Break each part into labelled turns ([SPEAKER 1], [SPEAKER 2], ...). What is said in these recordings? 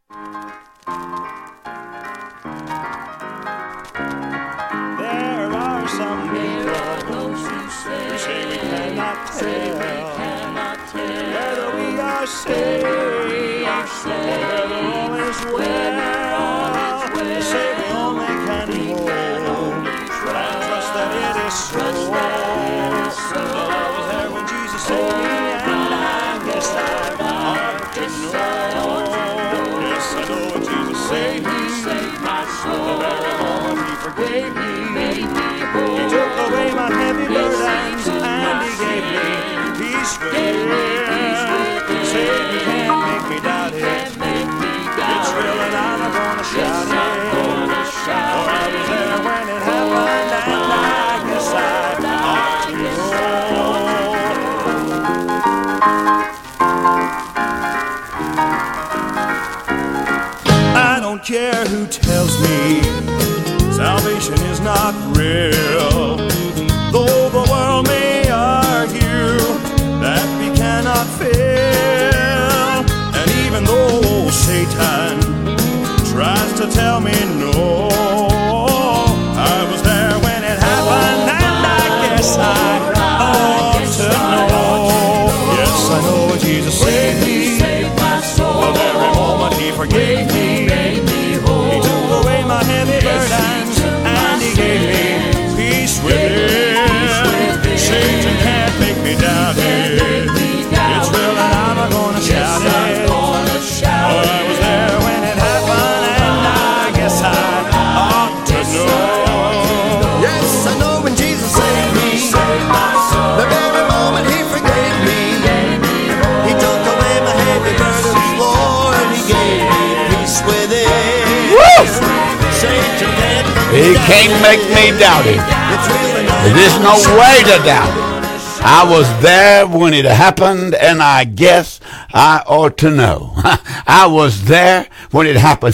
[SPEAKER 1] There are some people who say we cannot tell whether we are saved or whether all is well. They say we only can hold, but I trust that it is so. I was there when Jesus saved me, and I guess I ought to know. Yes, I know when Jesus saved me, the very moment He forgave me, He took away my heavy burdens, and He gave me peace within. Say you can't make me doubt it. It's real and I'm gonna shout it. For I was there when it happened, and I guess I ought to know. I don't care who tells me salvation is not real, though the world may argue that we cannot fail. And even though Satan tries to tell me no, I was there when it happened, and I guess I ought to know. Yes, I know Jesus saved me. The very moment He forgave me, He took away my heavy burdens, and He gave me peace within. Satan can't make me doubt it. It's real and I'm gonna shout it. Oh, I was there when it happened, and I guess I ought to know.
[SPEAKER 2] Yes, I know when Jesus saved me, the very moment He forgave me, He took away my heavy burdens, Lord, He gave me peace within.
[SPEAKER 3] Woo!
[SPEAKER 2] Satan can't
[SPEAKER 3] He can't make me doubt it. There's no way to doubt it. I was there when it happened, and I guess I ought to know. I was there when it happened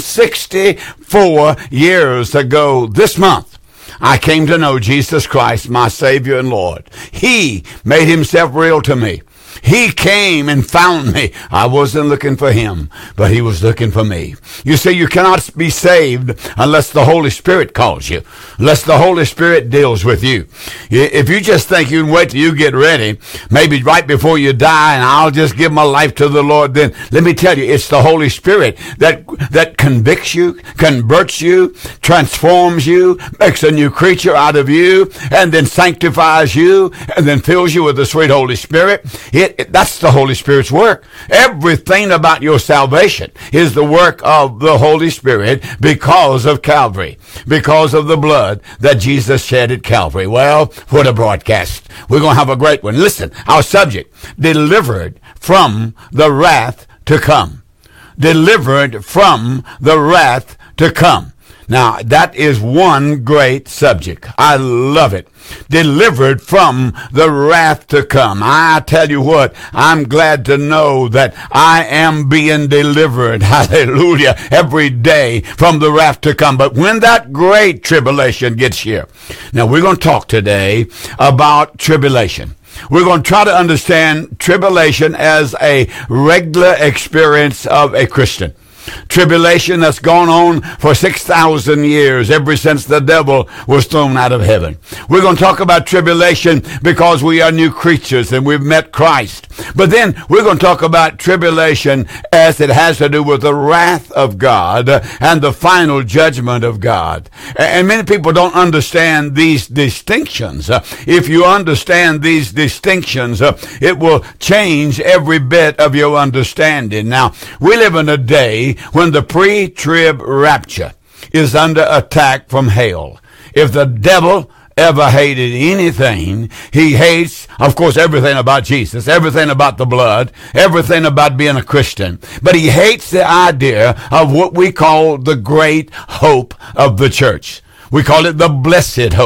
[SPEAKER 3] 64 years ago this month. I came to know Jesus Christ, my Savior and Lord. He made Himself real to me. He came and found me. I wasn't looking for Him, but He was looking for me. You see, you cannot be saved unless the Holy Spirit calls you, unless the Holy Spirit deals with you. If you just think you can wait till you get ready, maybe right before you die, and I'll just give my life to the Lord, then let me tell you, it's the Holy Spirit that convicts you, converts you, transforms you, makes a new creature out of you, and then sanctifies you, and then fills you with the sweet Holy Spirit. That's the Holy Spirit's work. Everything about your salvation is the work of the Holy Spirit because of Calvary, because of the blood that Jesus shed at Calvary. Well, what a broadcast. We're going to have a great one. Listen, our subject, delivered from the wrath to come. Delivered from the wrath to come. Now, that is one great subject. I love it. Delivered from the wrath to come. I tell you what, I'm glad to know that I am being delivered, hallelujah, every day from the wrath to come. But when that great tribulation gets here, now we're going to talk today about tribulation. We're going to try to understand tribulation as a regular experience of a Christian. Tribulation that's gone on for 6,000 years, ever since the devil was thrown out of heaven. We're going to talk about tribulation because we are new creatures and we've met Christ. But then we're going to talk about tribulation as it has to do with the wrath of God and the final judgment of God. And many people don't understand these distinctions. If you understand these distinctions, it will change every bit of your understanding. Now, we live in a day when the pre-trib rapture is under attack from hell. If the devil ever hated anything, he hates, of course, everything about Jesus, everything about the blood, everything about being a Christian. But he hates the idea of what we call the great hope of the church. We call it the blessed hope.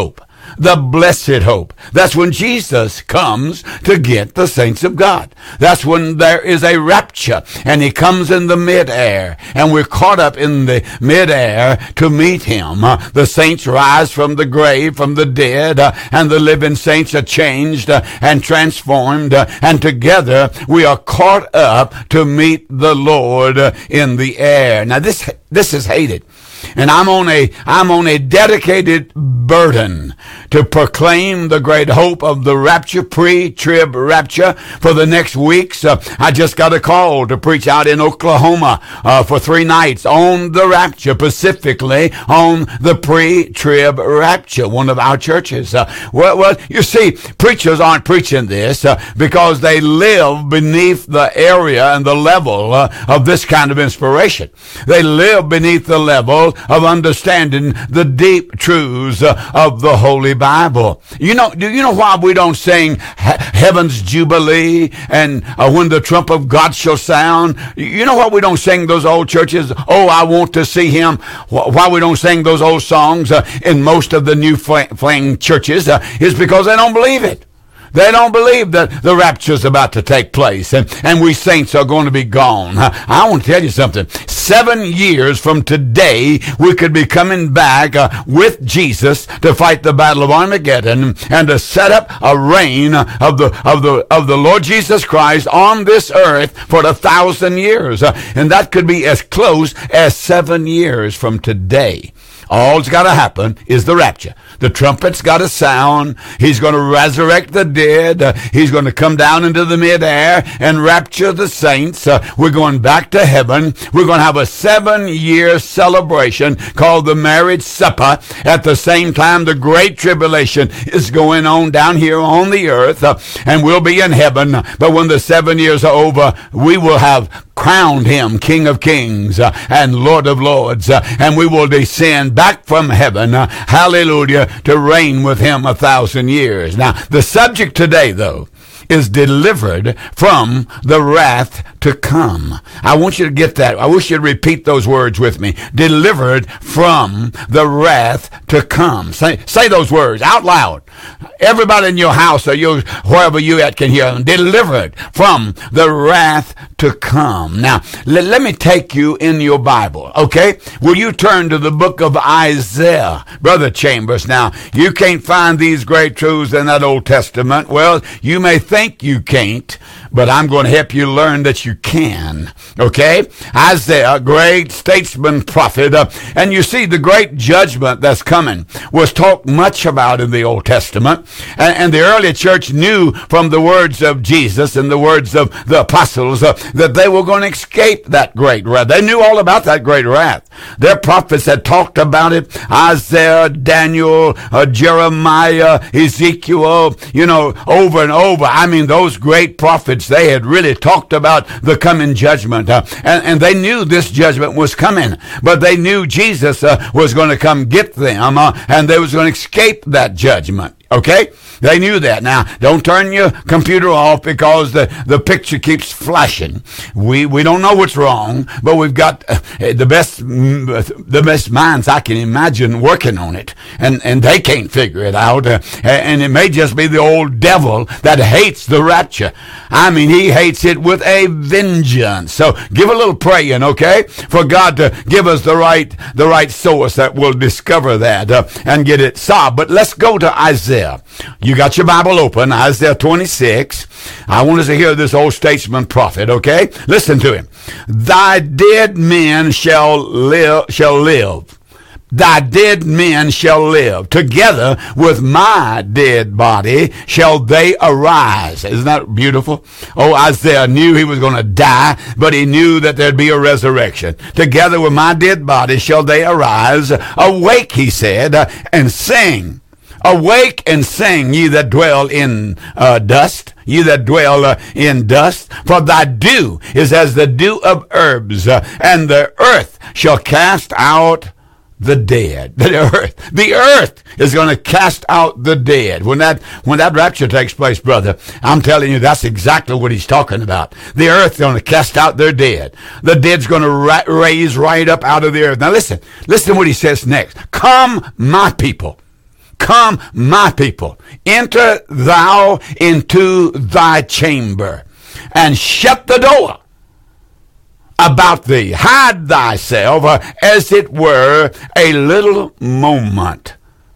[SPEAKER 3] the blessed hope. That's when Jesus comes to get the saints of God. That's when there is a rapture, and he comes in the midair, and we're caught up in the midair to meet him. The saints rise from the grave, from the dead, and the living saints are changed and transformed, and together we are caught up to meet the Lord in the air. Now this is hated. And I'm on a dedicated burden to proclaim the great hope of the rapture, pre-trib rapture, for the next weeks. I just got a call to preach out in Oklahoma for 3 nights on the rapture, specifically on the pre-trib rapture, one of our churches. Well, you see, preachers aren't preaching this because they live beneath the area and the level of this kind of inspiration. They live beneath the level of understanding the deep truths of the Holy Bible. Do you know why we don't sing Heaven's Jubilee and when the trump of God shall sound? You know why we don't sing those old churches? Oh, I want to see him. Why we don't sing those old songs in most of the new fling churches is because they don't believe it. They don't believe that the rapture is about to take place and we saints are going to be gone. I want to tell you something. 7 years from today, we could be coming back with Jesus to fight the battle of Armageddon and to set up a reign of the Lord Jesus Christ on this earth for 1,000 years. And that could be as close as 7 years from today. All's got to happen is the rapture. The trumpet's got to sound. He's going to resurrect the dead. He's going to come down into the midair and rapture the saints. We're going back to heaven. We're going to have a 7-year celebration called the marriage supper. At the same time, the great tribulation is going on down here on the earth, and we'll be in heaven. But when the 7 years are over, we will have crowned him King of Kings and Lord of Lords, and we will descend back from heaven, hallelujah, to reign with him 1,000 years. Now, the subject today, though, is delivered from the wrath to come. I want you to get that. I wish you'd repeat those words with me. Delivered from the wrath to come. Say those words out loud. Everybody in your house or wherever you at can hear them. Delivered from the wrath to come. Now, let me take you in your Bible, okay? Will you turn to the book of Isaiah, Brother Chambers? Now, you can't find these great truths in that Old Testament. Well, you may think you can't, but I'm going to help you learn that you can, okay? Isaiah, great statesman, prophet, and you see the great judgment that's coming was talked much about in the Old Testament, and the early church knew from the words of Jesus and the words of the apostles that they were going to escape that great wrath. They knew all about that great wrath. Their prophets had talked about it. Isaiah, Daniel, Jeremiah, Ezekiel, over and over. I mean, those great prophets, they had really talked about the coming judgment. And they knew this judgment was coming. But they knew Jesus was going to come get them, and they was going to escape that judgment. Okay? They knew that. Now, don't turn your computer off because the picture keeps flashing. We don't know what's wrong, but we've got the best minds I can imagine working on it, and they can't figure it out. And it may just be the old devil that hates the rapture. I mean, he hates it with a vengeance. So give a little praying, okay, for God to give us the right source that will discover that and get it solved. But let's go to Isaiah. You got your Bible open, Isaiah 26. I want us to hear this old statesman prophet, okay? Listen to him. Thy dead men shall live. Thy dead men shall live. Together with my dead body shall they arise. Isn't that beautiful? Oh, Isaiah knew he was going to die, but he knew that there'd be a resurrection. Together with my dead body shall they arise. Awake, he said, and sing. Awake and sing, ye that dwell in dust, ye that dwell in dust, for thy dew is as the dew of herbs, and the earth shall cast out the dead. The earth is going to cast out the dead. When that rapture takes place, brother, I'm telling you, that's exactly what he's talking about. The earth's going to cast out their dead. The dead's going to raise right up out of the earth. Now listen what he says next. Come, my people. come, my people, enter thou into thy chamber, and shut the door about thee. Hide thyself, as it were, a little moment.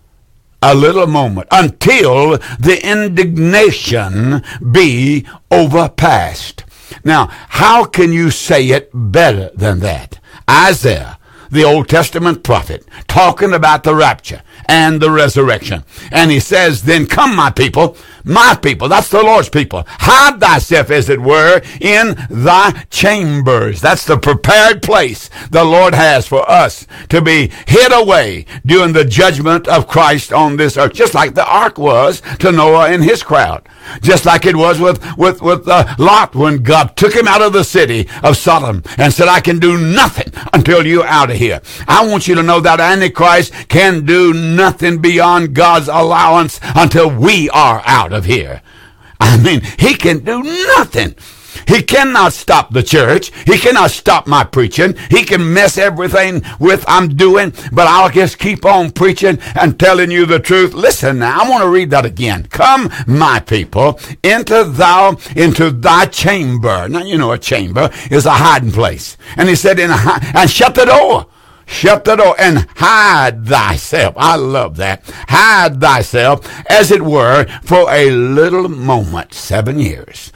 [SPEAKER 3] A little moment, until the indignation be overpast. Now, how can you say it better than that? Isaiah, the Old Testament prophet, talking about the rapture and the resurrection. And he says, then come, my people, that's the Lord's people. Hide thyself, as it were, in thy chambers. That's the prepared place the Lord has for us to be hid away during the judgment of Christ on this earth. Just like the ark was to Noah and his crowd. Just like it was with Lot when God took him out of the city of Sodom and said, I can do nothing until you're out of here. I want you to know that Antichrist can do nothing beyond God's allowance until we are out of here. I mean, he can do nothing. He cannot stop the church. He cannot stop my preaching. He can mess everything with I'm doing, but I'll just keep on preaching and telling you the truth. Listen now, I want to read that again. Come, my people, enter thou into thy chamber. Now, you know a chamber is a hiding place. And he said, and shut the door. Shut the door and hide thyself. I love that. Hide thyself, as it were, for a little moment. 7 years.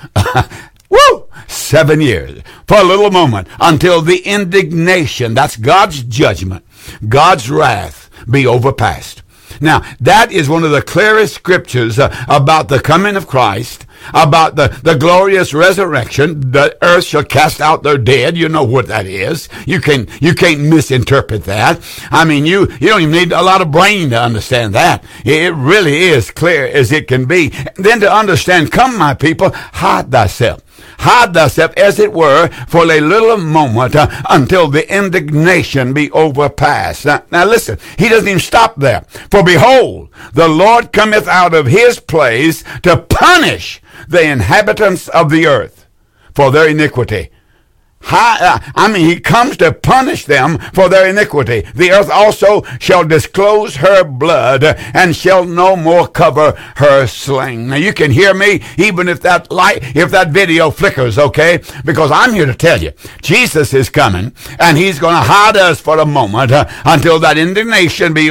[SPEAKER 3] Woo! 7 years. For a little moment, until the indignation, that's God's judgment, God's wrath, be overpast. Now, that is one of the clearest scriptures about the coming of Christ, about the glorious resurrection. The earth shall cast out their dead. You know what that is. You can't misinterpret that. I mean, you don't even need a lot of brain to understand that. It really is clear as it can be. Then to understand, come, my people, hide thyself. Hide thyself, as it were, for a little moment until the indignation be overpast. Now listen, he doesn't even stop there. For behold, the Lord cometh out of his place to punish the inhabitants of the earth for their iniquity. He comes to punish them for their iniquity. The earth also shall disclose her blood and shall no more cover her slain. Now you can hear me even if that video flickers, okay? Because I'm here to tell you, Jesus is coming and he's going to hide us for a moment until that indignation be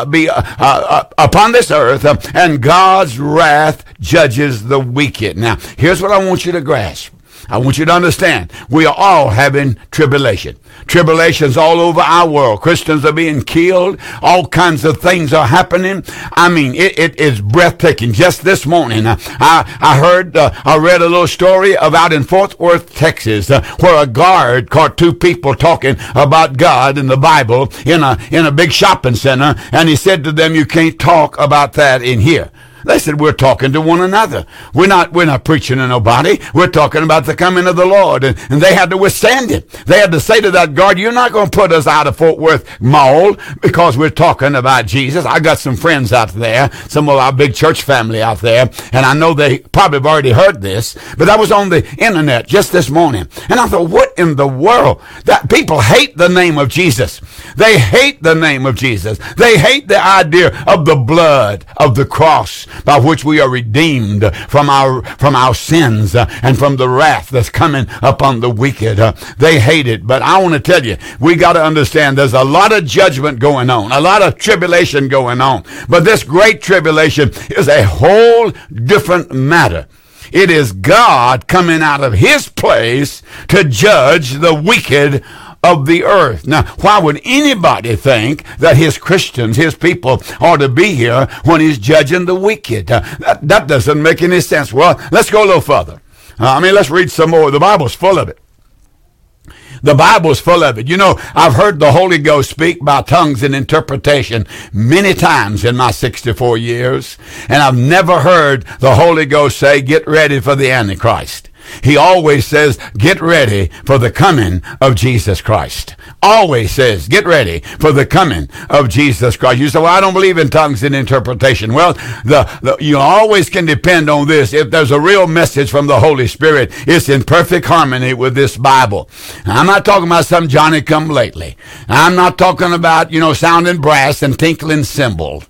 [SPEAKER 3] upon this earth and God's wrath judges the wicked. Now here's what I want you to grasp. I want you to understand, we are all having tribulation. Tribulations all over our world. Christians are being killed. All kinds of things are happening. I mean, it is breathtaking. Just this morning, I read a little story about in Fort Worth, Texas, where a guard caught two people talking about God and the Bible in a big shopping center, and he said to them, you can't talk about that in here. They said, we're talking to one another. We're not preaching to nobody. We're talking about the coming of the Lord. And they had to withstand it. They had to say to that guard, you're not going to put us out of Fort Worth Mall because we're talking about Jesus. I got some friends out there, some of our big church family out there, and I know they probably have already heard this, but that was on the internet just this morning. And I thought, what in the world? That people hate the name of Jesus. They hate the name of Jesus. They hate the idea of the blood of the cross, by which we are redeemed from our sins and from the wrath that's coming upon the wicked. They hate it. But I want to tell you, we got to understand there's a lot of judgment going on, a lot of tribulation going on. But this great tribulation is a whole different matter. It is God coming out of his place to judge the wicked of the earth. Now, why would anybody think that his Christians, his people, ought to be here when he's judging the wicked? That doesn't make any sense. Well, let's go a little further. Let's read some more. The Bible's full of it. The Bible's full of it. You know, I've heard the Holy Ghost speak by tongues and interpretation many times in my 64 years, and I've never heard the Holy Ghost say, get ready for the Antichrist. He always says, get ready for the coming of Jesus Christ. Always says, get ready for the coming of Jesus Christ. You say, well, I don't believe in tongues and interpretation. Well, you always can depend on this. If there's a real message from the Holy Spirit, it's in perfect harmony with this Bible. Now, I'm not talking about some Johnny come lately. I'm not talking about, sounding brass and tinkling cymbals.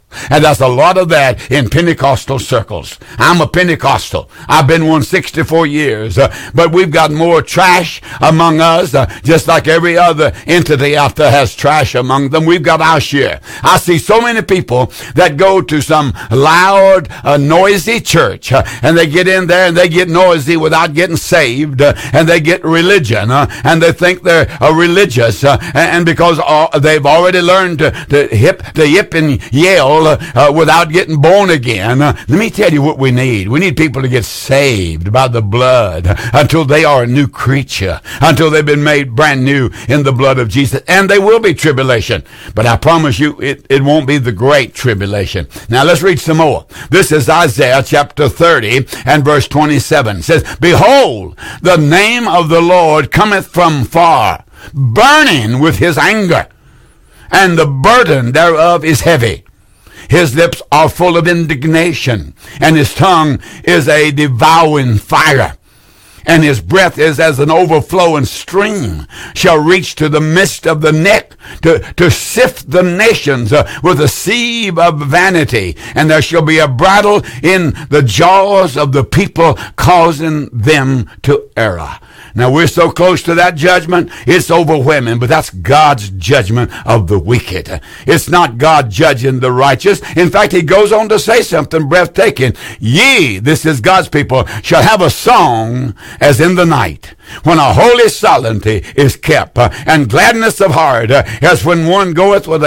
[SPEAKER 3] And there's a lot of that in Pentecostal circles. I'm a Pentecostal. I've been one 64 years. But we've got more trash among us, just like every other entity out there has trash among them. We've got our share. I see so many people that go to some loud, noisy church, and they get in there and they get noisy without getting saved, and they get religion, and they think they're religious, and because they've already learned to yip and yell without getting born again. Let me tell you what we need. We need people to get saved by the blood until they are a new creature, until they've been made brand new in the blood of Jesus. And there will be tribulation, but I promise you it won't be the great tribulation. Now let's read some more. This is Isaiah chapter 30 and verse 27. It says, "Behold, the name of the Lord cometh from far, burning with his anger, and the burden thereof is heavy. His lips are full of indignation, and his tongue is a devouring fire. And his breath is as an overflowing stream, shall reach to the midst of the neck, to sift the nations with a sieve of vanity. And there shall be a brattle in the jaws of the people, causing them to err." Now, we're so close to that judgment, it's overwhelming, but that's God's judgment of the wicked. It's not God judging the righteous. In fact, he goes on to say something breathtaking. "Ye," this is God's people, "shall have a song as in the night, when a holy solemnity is kept, and gladness of heart, as when one goeth with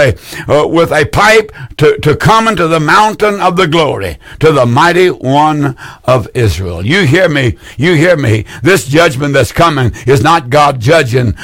[SPEAKER 3] a pipe to come into the mountain of the glory, to the mighty one of Israel." You hear me? You hear me? This judgment that's coming is not God judging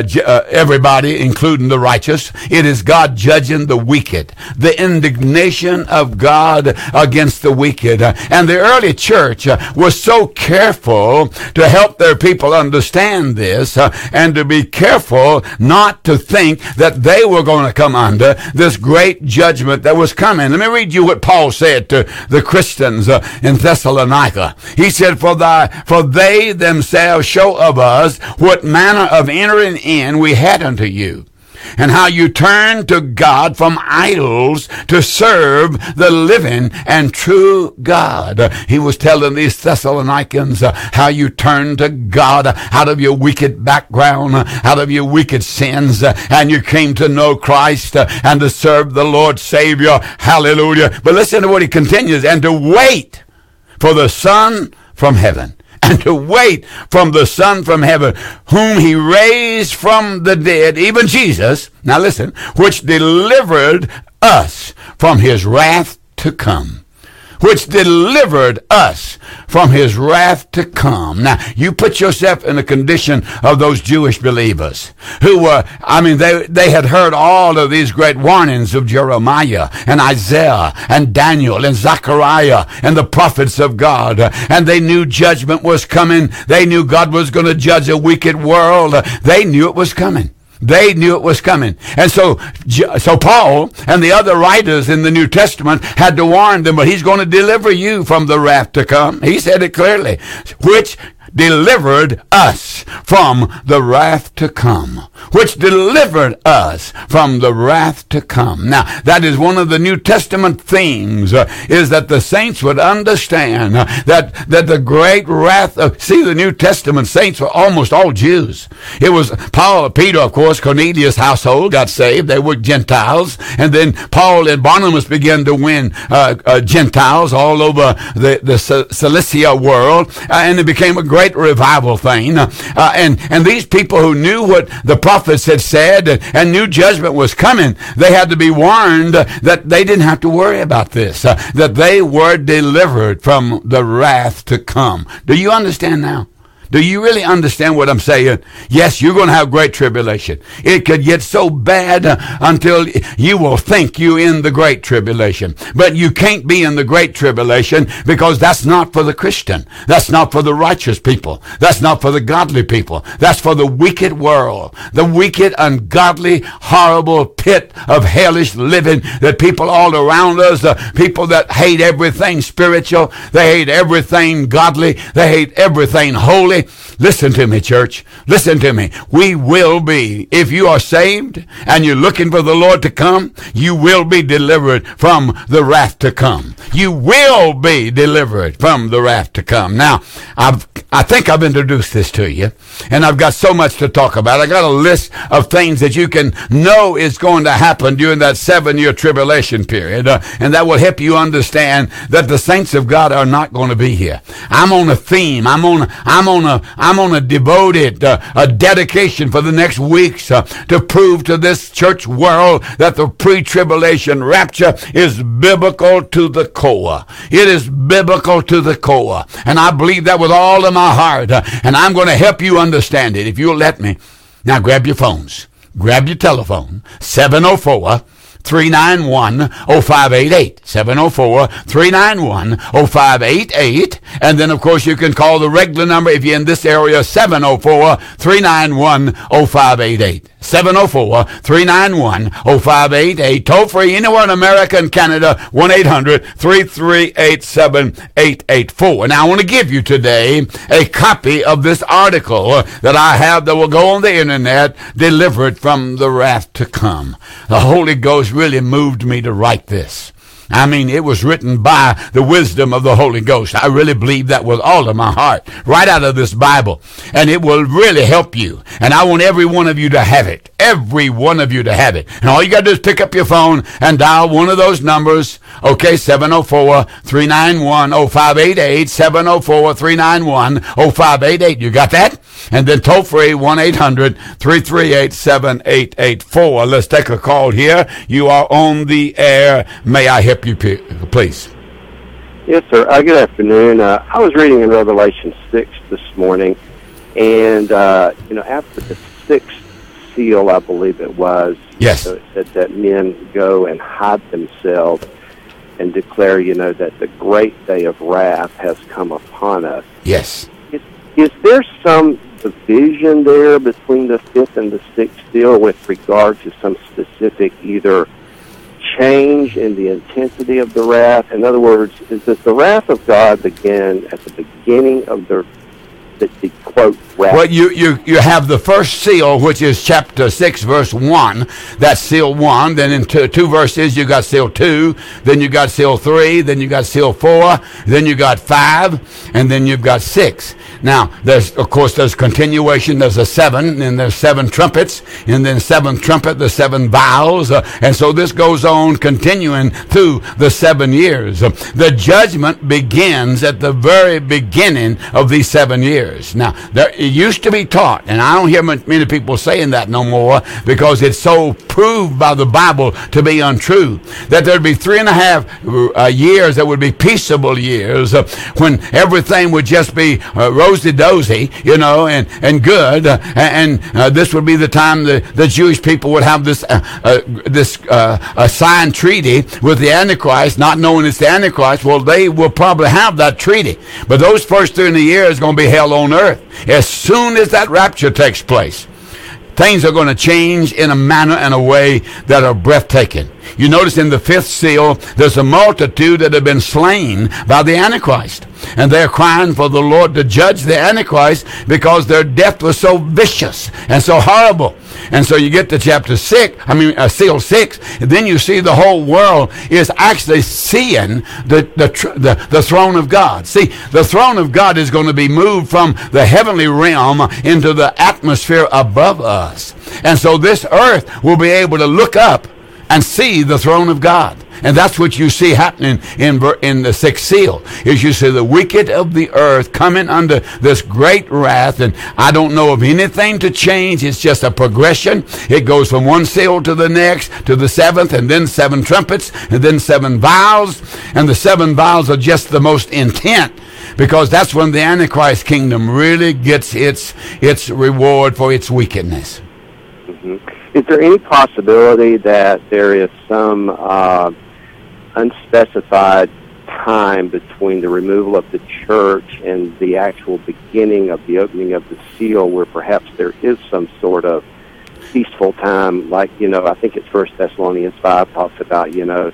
[SPEAKER 3] everybody, including the righteous. It is God judging the wicked. The indignation of God against the wicked. And the early church was so careful to help their people understand this, and to be careful not to think that they were going to come under this great judgment that was coming. Let me read you what Paul said to the Christians in Thessalonica. He said, For they themselves show of us what manner of entering in we had unto you, and how you turned to God from idols to serve the living and true God. He was telling these Thessalonians how you turned to God out of your wicked background, out of your wicked sins, and you came to know Christ and to serve the Lord Savior. Hallelujah. But listen to what he continues, and to wait for the Son from heaven. And to wait from the Son from heaven, whom he raised from the dead, even Jesus, now listen, which delivered us from his wrath to come. Which delivered us from his wrath to come. Now, you put yourself in the condition of those Jewish believers who were, they had heard all of these great warnings of Jeremiah and Isaiah and Daniel and Zechariah and the prophets of God. And they knew judgment was coming. They knew God was going to judge a wicked world. They knew it was coming. They knew it was coming. And so Paul and the other writers in the New Testament had to warn them, but he's going to deliver you from the wrath to come. He said it clearly, which delivered us from the wrath to come. Which delivered us from the wrath to come. Now, that is one of the New Testament themes, is that the saints would understand that the great wrath of, see, the New Testament saints were almost all Jews. It was Peter, of course, Cornelius' household got saved. They were Gentiles. And then Paul and Barnabas began to win Gentiles all over the Cilicia world. And it became a great revival thing. And these people who knew what the prophets had said and knew judgment was coming, they had to be warned that they didn't have to worry about this, that they were delivered from the wrath to come. Do you understand now? Do you really understand what I'm saying? Yes, you're going to have great tribulation. It could get so bad until you will think you're in the great tribulation. But you can't be in the great tribulation because that's not for the Christian. That's not for the righteous people. That's not for the godly people. That's for the wicked world. The wicked, ungodly, horrible pit of hellish living that people all around us, people that hate everything spiritual, they hate everything godly, they hate everything holy. Listen to me, church. Listen to me. We will be, if you are saved and you're looking for the Lord to come, you will be delivered from the wrath to come. You will be delivered from the wrath to come. Now, I think I've introduced this to you, and I've got so much to talk about. I got a list of things that you can know is going to happen during that 7-year tribulation period, and that will help you understand that the saints of God are not going to be here. I'm on a theme. I'm on a devoted a dedication for the next weeks to prove to this church world that the pre-tribulation rapture is biblical to the core. It is biblical to the core, and I believe that with all of my heart, and I'm going to help you understand it if you'll let me. Now grab your phones. Grab your telephone. 704-391-0588. 704-391-0588. And then, of course, you can call the regular number if you're in this area, 704-391-0588. 704-391-0588. Toll free anywhere in America and Canada, 1-800-338-7884. Now, I want to give you today a copy of this article that I have that will go on the internet, Delivered from the Wrath to Come. The Holy Ghost really moved me to write this. I mean, it was written by the wisdom of the Holy Ghost. I really believe that with all of my heart, right out of this Bible. And it will really help you. And I want every one of you to have it. Every one of you to have it. And all you got to do is pick up your phone and dial one of those numbers. Okay, 704-391-0588. 704-391-0588. You got that? And then toll free, 1-800-338-7884. Let's take a call here. You are on the air. May I help you, please?
[SPEAKER 4] Yes, sir. Good afternoon. I was reading in Revelation 6 this morning, and, after the 6th seal, I believe it was,
[SPEAKER 3] yes.
[SPEAKER 4] So it said that men go and hide themselves and declare, that the great day of wrath has come upon us.
[SPEAKER 3] Yes.
[SPEAKER 4] Is there some division there between the 5th and the 6th seal with regard to some specific either change in the intensity of the wrath? In other words, does the wrath of God begin at the beginning of the quote, wrath?
[SPEAKER 3] Well, you have the first seal, which is chapter 6, verse 1. That's seal 1. Then in two verses, you got seal 2. Then you got seal 3. Then you got seal 4. Then you got 5. And then you've got 6. Now, there's continuation. There's a 7, and there's 7 trumpets. And then 7th trumpet, the 7 vials. And so this goes on continuing through the 7 years. The judgment begins at the very beginning of these 7 years. Now, it used to be taught, and I don't hear many people saying that no more because it's so proved by the Bible to be untrue, that there'd be 3.5 years that would be peaceable years when everything would just be rosy-dozy, and good, and this would be the time the Jewish people would have this signed treaty with the Antichrist, not knowing it's the Antichrist. Well, they will probably have that treaty, but those first 3 years is going to be hell on earth. As soon as that rapture takes place, things are going to change in a manner and a way that are breathtaking. You notice in the 5th seal, there's a multitude that have been slain by the Antichrist. And they're crying for the Lord to judge the Antichrist because their death was so vicious and so horrible. And so you get to seal 6, and then you see the whole world is actually seeing the throne of God. See, the throne of God is going to be moved from the heavenly realm into the atmosphere above us. And so this earth will be able to look up and see the throne of God. And that's what you see happening in the 6th seal, is you see the wicked of the earth coming under this great wrath. And I don't know of anything to change. It's just a progression. It goes from one seal to the next, to the 7th, and then 7 trumpets, and then 7 vials. And the 7 vials are just the most intent, because that's when the Antichrist kingdom really gets its reward for its wickedness.
[SPEAKER 4] Mm-hmm. Is there any possibility that there is some unspecified time between the removal of the church and the actual beginning of the opening of the seal, where perhaps there is some sort of peaceful time, like, I think it's 1 Thessalonians 5 talks about,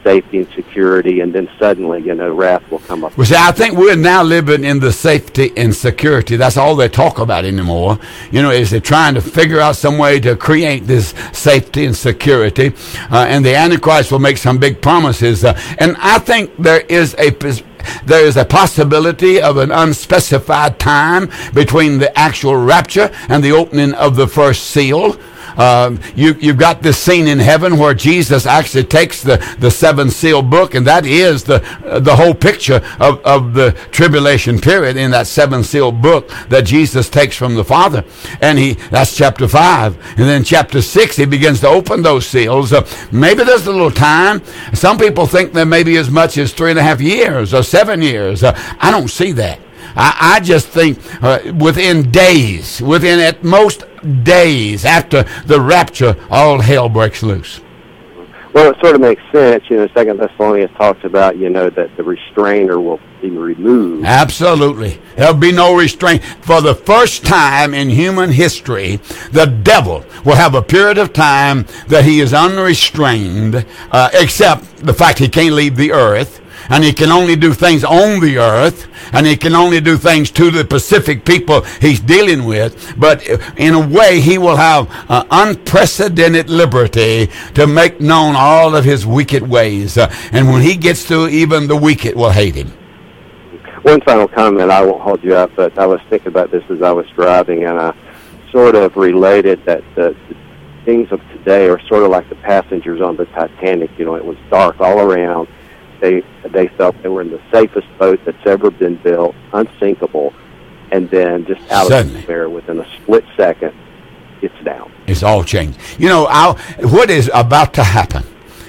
[SPEAKER 4] safety and security, and then suddenly, wrath will come up.
[SPEAKER 3] Well, see, I think we're now living in the safety and security. That's all they talk about anymore. Is they're trying to figure out some way to create this safety and security. And the Antichrist will make some big promises. And I think there is a possibility of an unspecified time between the actual rapture and the opening of the first seal. You've got this scene in heaven where Jesus actually takes the seven seal book, and that is the whole picture of the tribulation period in that seven seal book that Jesus takes from the Father. And that's chapter 5. And then chapter 6, he begins to open those seals. Maybe there's a little time. Some people think there may be as much as 3.5 years or 7 years. I don't see that. I just think within at most days after the rapture, all hell breaks loose.
[SPEAKER 4] Well, it sort of makes sense. 2 Thessalonians talks about, that the restrainer will be removed.
[SPEAKER 3] Absolutely. There'll be no restraint. For the first time in human history, the devil will have a period of time that he is unrestrained, except the fact he can't leave the earth. And he can only do things on the earth, and he can only do things to the Pacific people he's dealing with. But in a way, he will have unprecedented liberty to make known all of his wicked ways. And when he gets to, even the wicked will hate him.
[SPEAKER 4] One final comment, I won't hold you up, but I was thinking about this as I was driving, and I sort of related that the things of today are sort of like the passengers on the Titanic. It was dark all around. They felt they were in the safest boat that's ever been built, unsinkable, and then just out of despair, within a split second, it's down.
[SPEAKER 3] It's all changed. What is about to happen?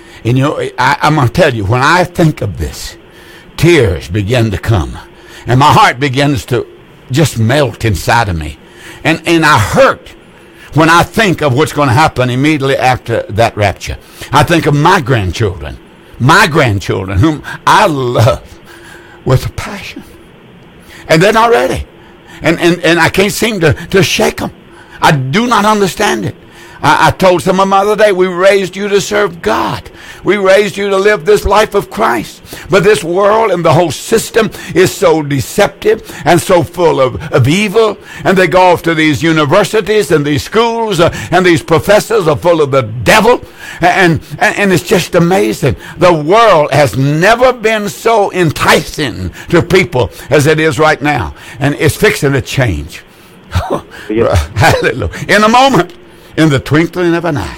[SPEAKER 3] I'm going to tell you, when I think of this, tears begin to come, and my heart begins to just melt inside of me, and I hurt when I think of what's going to happen immediately after that rapture. I think of my grandchildren, whom I love with a passion. And they're not ready. And I can't seem to shake them. I do not understand it. I told someone the other day, we raised you to serve God. We raised you to live this life of Christ. But this world and the whole system is so deceptive and so full of evil. And they go off to these universities and these schools and these professors are full of the devil. And it's just amazing. The world has never been so enticing to people as it is right now. And it's fixing to change. Hallelujah. In a moment. In the twinkling of an eye.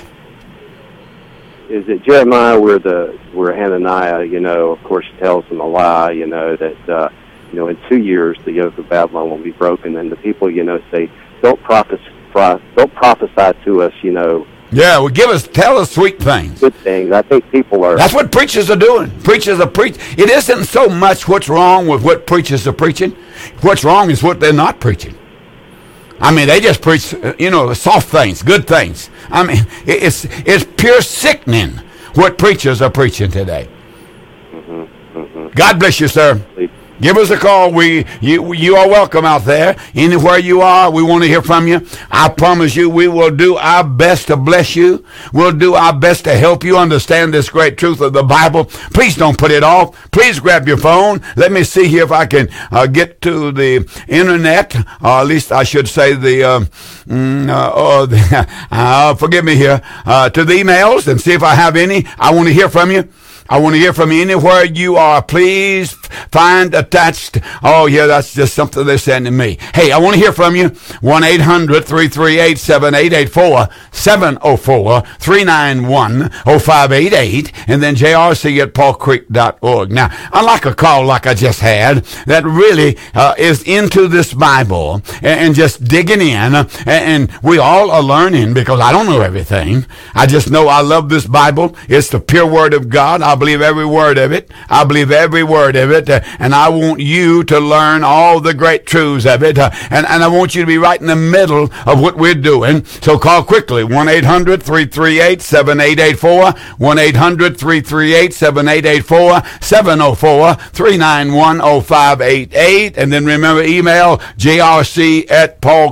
[SPEAKER 4] Is it Jeremiah where Hananiah, of course, tells them a lie, that, in 2 years the yoke of Babylon will be broken, and the people, say, don't prophesy to us,
[SPEAKER 3] Yeah, well, tell us sweet things.
[SPEAKER 4] Good things. I think people are.
[SPEAKER 3] That's what preachers are doing. Preachers are preaching. It isn't so much what's wrong with what preachers are preaching. What's wrong is what they're not preaching. I mean, they just preach, soft things, good things. I mean, it's pure sickening what preachers are preaching today. God bless you, sir. Give us a call. You are welcome out there. Anywhere you are, we want to hear from you. I promise you, we will do our best to bless you. We'll do our best to help you understand this great truth of the Bible. Please don't put it off. Please grab your phone. Let me see here if I can get to the internet, or at least I should say forgive me here, to the emails and see if I have any. I want to hear from you. I want to hear from you anywhere you are. Please find attached. Oh, yeah, that's just something they're saying to me. Hey, I want to hear from you. 1-800-338-7884, 704-391-0588, and then jrc@paulcreek.org. Now, unlike a call like I just had that really is into this Bible and just digging in, and we all are learning because I don't know everything. I just know I love this Bible. It's the pure Word of God. I believe every word of it. I believe every word of it. And I want you to learn all the great truths of it. And I want you to be right in the middle of what we're doing. So call quickly. 1-800-338-7884. 1-800-338-7884. 704-391-0588. And then remember, email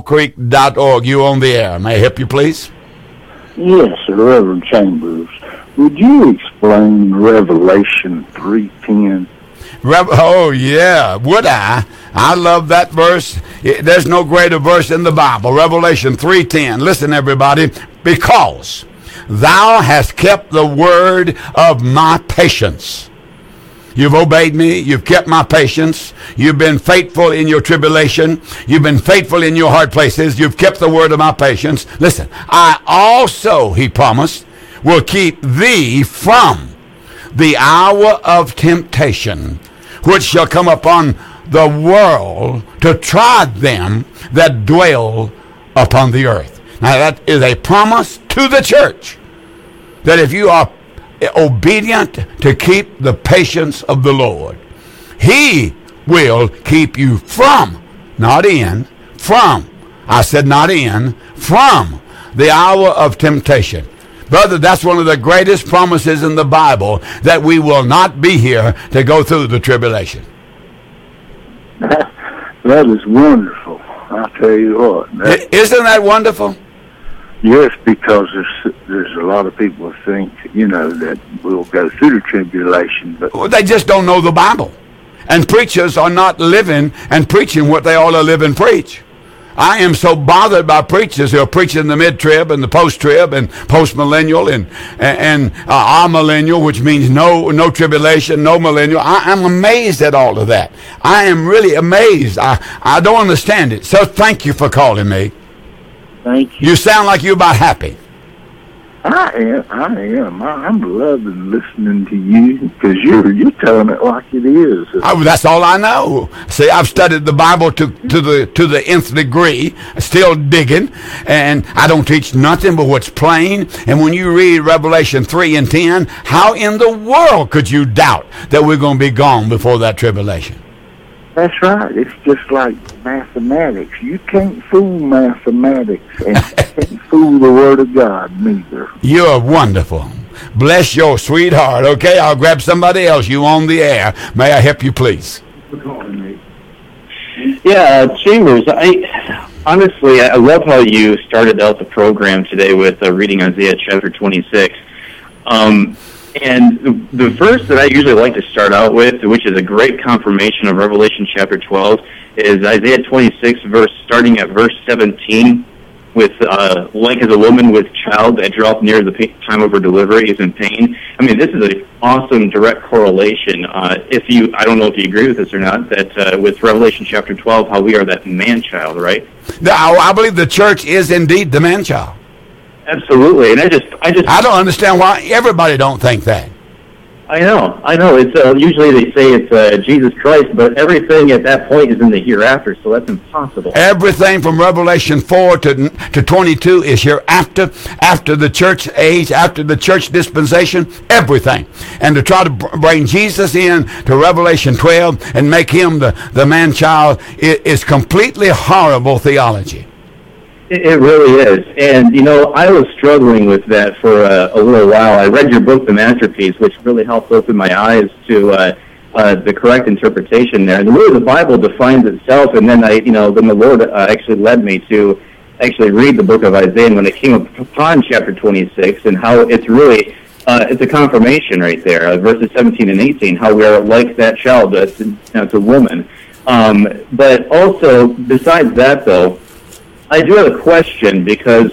[SPEAKER 3] jrc@paulcreek.org. You on the air. May I help you, please?
[SPEAKER 5] Yes, Reverend Chambers. Would you explain Revelation 3:10?
[SPEAKER 3] Oh, yeah, would I? I love that verse. There's no greater verse in the Bible. Revelation 3:10. Listen, everybody. Because thou hast kept the word of my patience. You've obeyed me. You've kept my patience. You've been faithful in your tribulation. You've been faithful in your hard places. You've kept the word of my patience. Listen, I also, he promised, will keep thee from the hour of temptation, which shall come upon the world to try them that dwell upon the earth. Now that is a promise to the church, that if you are obedient to keep the patience of the Lord, he will keep you from, not in, from, I said not in, from the hour of temptation. Brother, that's one of the greatest promises in the Bible, that we will not be here to go through the tribulation.
[SPEAKER 5] That is wonderful. I tell you what.
[SPEAKER 3] Isn't that wonderful?
[SPEAKER 5] Yes, because there's a lot of people who think, that we'll go through the tribulation, but
[SPEAKER 3] Well, they just don't know the Bible. And preachers are not living and preaching what they ought to live and preach. I am so bothered by preachers who are preaching the mid-trib and the post-trib and post-millennial and amillennial, which means no tribulation, no millennial. I'm amazed at all of that. I am really amazed. I don't understand it. So thank you for calling me.
[SPEAKER 5] thank you.
[SPEAKER 3] You sound like you're about happy.
[SPEAKER 5] I am. I'm loving listening to you because you're telling it like it is.
[SPEAKER 3] That's all I know. See, I've studied the Bible to the nth degree, still digging, and I don't teach nothing but what's plain. And when you read Revelation 3 and 10, how in the world could you doubt that we're going to be gone before that tribulation?
[SPEAKER 5] That's right. It's just like mathematics. You can't fool mathematics, and you can't fool the Word of God neither.
[SPEAKER 3] You're wonderful. Bless your sweetheart. Okay, I'll grab somebody else. You on the air. May I help you, please?
[SPEAKER 6] Yeah, Chambers, I love how you started out the program today with reading Isaiah chapter 26. And the verse that I usually like to start out with, which is a great confirmation of Revelation chapter 12, is Isaiah 26, starting at verse 17, with like as a woman with child that draweth near the time of her delivery is in pain. I mean, this is an awesome direct correlation. I don't know if you agree with this or not, that with Revelation chapter 12, how we are that man-child, right?
[SPEAKER 3] I believe the church is indeed the man-child.
[SPEAKER 6] Absolutely, and I
[SPEAKER 3] don't understand why everybody don't think that.
[SPEAKER 6] I know. It's usually they say it's Jesus Christ, but everything at that point is in the hereafter, so that's impossible.
[SPEAKER 3] Everything from Revelation 4 to 22 is hereafter, after the church age, after the church dispensation, everything. And to try to bring Jesus in to Revelation 12 and make him the man-child is completely horrible theology.
[SPEAKER 6] It really is. And, I was struggling with that for a little while. I read your book, The Masterpiece, which really helped open my eyes to the correct interpretation there. And the way the Bible defines itself, and then then the Lord actually led me to actually read the book of Isaiah. And when it came upon chapter 26 and how it's really, it's a confirmation right there, verses 17 and 18, how we are like that child, to woman. But also, besides that, though, I do have a question because,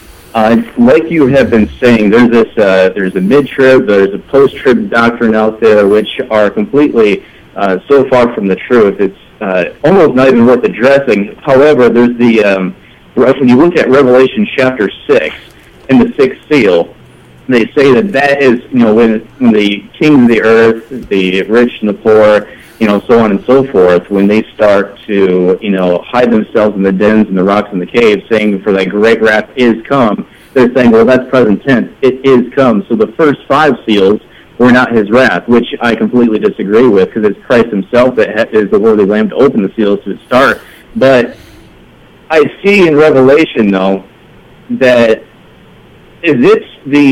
[SPEAKER 6] like you have been saying, there's a mid-trib, there's a post-trib doctrine out there, which are completely so far from the truth. It's almost not even worth addressing. However, there's when you look at Revelation chapter 6 in the sixth seal, they say that is when the kings of the earth, the rich and the poor, so on and so forth, when they start to, hide themselves in the dens and the rocks and the caves, saying, for that great wrath is come, they're saying, well, that's present tense. It is come. So the first 5 seals were not his wrath, which I completely disagree with, because it's Christ himself that is the worthy Lamb to open the seals to start. But I see in Revelation, though, that it's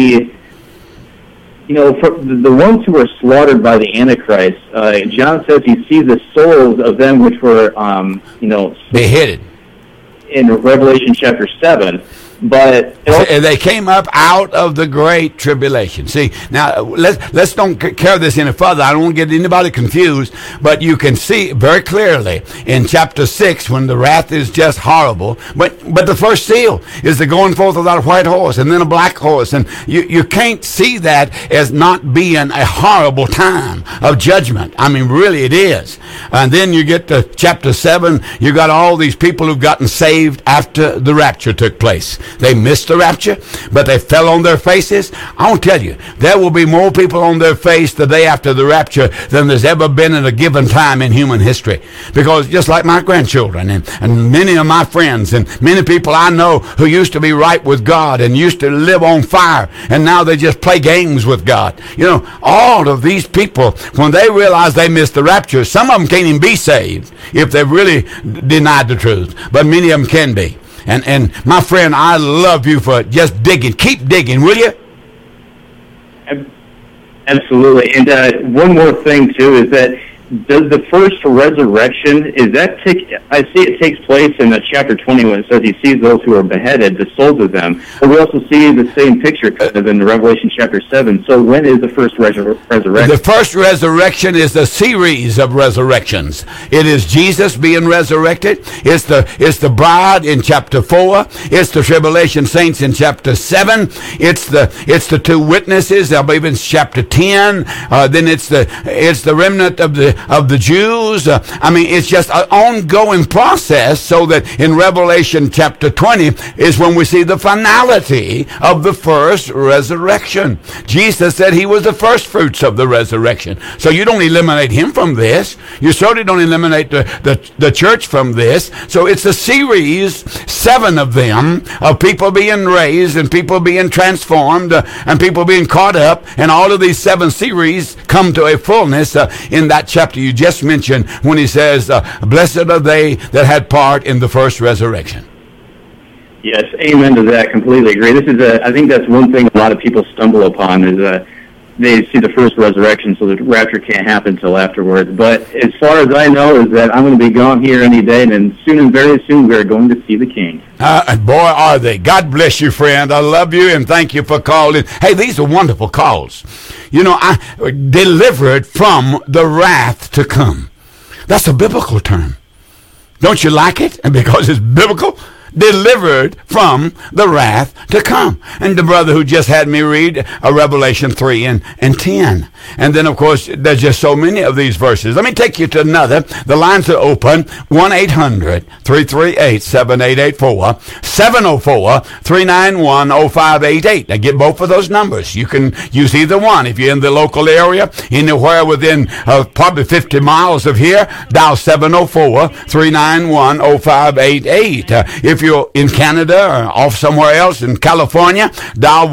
[SPEAKER 6] for the ones who were slaughtered by the Antichrist, John says he sees the souls of them which were,
[SPEAKER 3] beheaded.
[SPEAKER 6] In Revelation chapter 7. But
[SPEAKER 3] they came up out of the great tribulation. See, now let's don't carry this any further. I don't want to get anybody confused, but you can see very clearly in chapter 6 when the wrath is just horrible. But the first seal is the going forth of that white horse and then a black horse, and you can't see that as not being a horrible time of judgment. I mean, really, it is. And then you get to chapter 7. You got all these people who've gotten saved after the rapture took place. They missed the rapture, but they fell on their faces. I want to tell you, there will be more people on their face the day after the rapture than there's ever been in a given time in human history. Because just like my grandchildren and many of my friends and many people I know who used to be right with God and used to live on fire, and now they just play games with God. You know, all of these people, when they realize they missed the rapture, some of them can't even be saved if they've really denied the truth, but many of them can be. And my friend, I love you for just digging. Keep digging, will you?
[SPEAKER 6] Absolutely. And one more thing, too, is that does the first resurrection, I see it takes place in chapter 20 when it says he sees those who are beheaded, the souls of them. But we also see the same picture kind of in Revelation chapter 7. So when is the first resurrection?
[SPEAKER 3] The first resurrection is a series of resurrections. It is Jesus being resurrected. It's the bride in chapter 4. It's the tribulation saints in chapter 7. It's the two witnesses, I believe it's chapter 10. Then it's the remnant of the Jews. I mean, it's just an ongoing process, so that in Revelation chapter 20 is when we see the finality of the first resurrection. Jesus said he was the first fruits of the resurrection. So you don't eliminate him from this. You certainly don't eliminate the church from this. So it's a series, 7 of them, of people being raised and people being transformed and people being caught up, and all of these 7 series come to a fullness in that chapter you just mentioned when he says, blessed are they that had part in the first resurrection.
[SPEAKER 6] Yes, amen to that. Completely agree. This is I think that's one thing a lot of people stumble upon is they see the first resurrection, so the rapture can't happen until afterwards. But as far as I know, is that I'm going to be gone here any day, and very soon we are going to see the King.
[SPEAKER 3] And boy, are they. God bless you, friend. I love you, and thank you for calling. Hey, these are wonderful calls. You know, I delivered from the wrath to come. That's a biblical term. Don't you like it? And because it's biblical, delivered from the wrath to come. And the brother who just had me read Revelation 3 and 10. And then, of course, there's just so many of these verses. Let me take you to another. The lines are open. 1-800-338-7884. 704-391-0588. Now, get both of those numbers. You can use either one. If you're in the local area, anywhere within probably 50 miles of here, dial 704-391-0588. If you're in Canada or off somewhere else in California, dial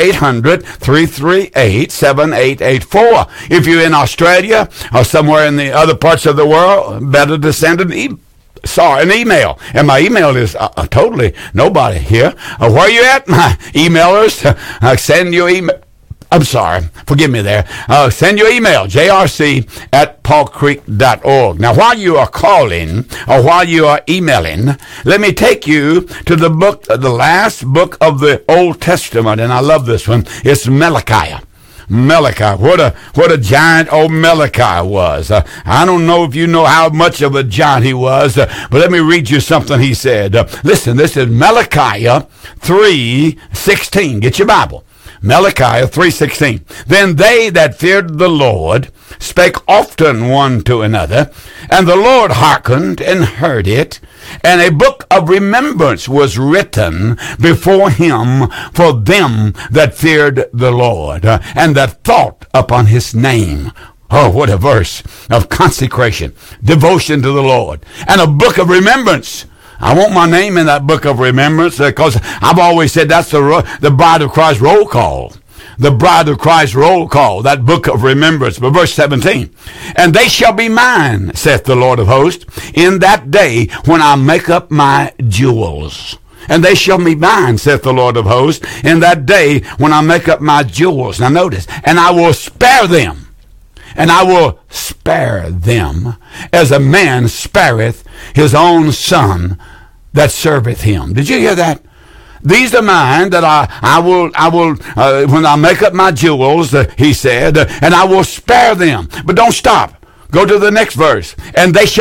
[SPEAKER 3] 1-800-338-7884. If you're in Australia or somewhere in the other parts of the world, better to send an email. And my email is totally nobody here. Where you at, my emailers? Send your email. I'm sorry. Forgive me there. Send your email, jrc@paulcreek.org. Now, while you are calling or while you are emailing, let me take you to the last book of the Old Testament, and I love this one. It's Malachi. Malachi. What a giant old Malachi was. I don't know if you know how much of a giant he was, but let me read you something he said. Listen, this is Malachi 3:16. Get your Bible. Malachi 3:16. Then they that feared the Lord spake often one to another, and the Lord hearkened and heard it, and a book of remembrance was written before him for them that feared the Lord, and that thought upon his name. Oh, what a verse of consecration, devotion to the Lord, and a book of remembrance. I want my name in that book of remembrance because I've always said that's the Bride of Christ roll call. The Bride of Christ roll call, that book of remembrance. But verse 17, and they shall be mine, saith the Lord of hosts, in that day when I make up my jewels. And they shall be mine, saith the Lord of hosts, in that day when I make up my jewels. Now notice, and I will spare them. And I will spare them as a man spareth his own son that serveth him. Did you hear that? These are mine that I will, when I make up my jewels, he said, and I will spare them. But don't stop. Go to the next verse. And then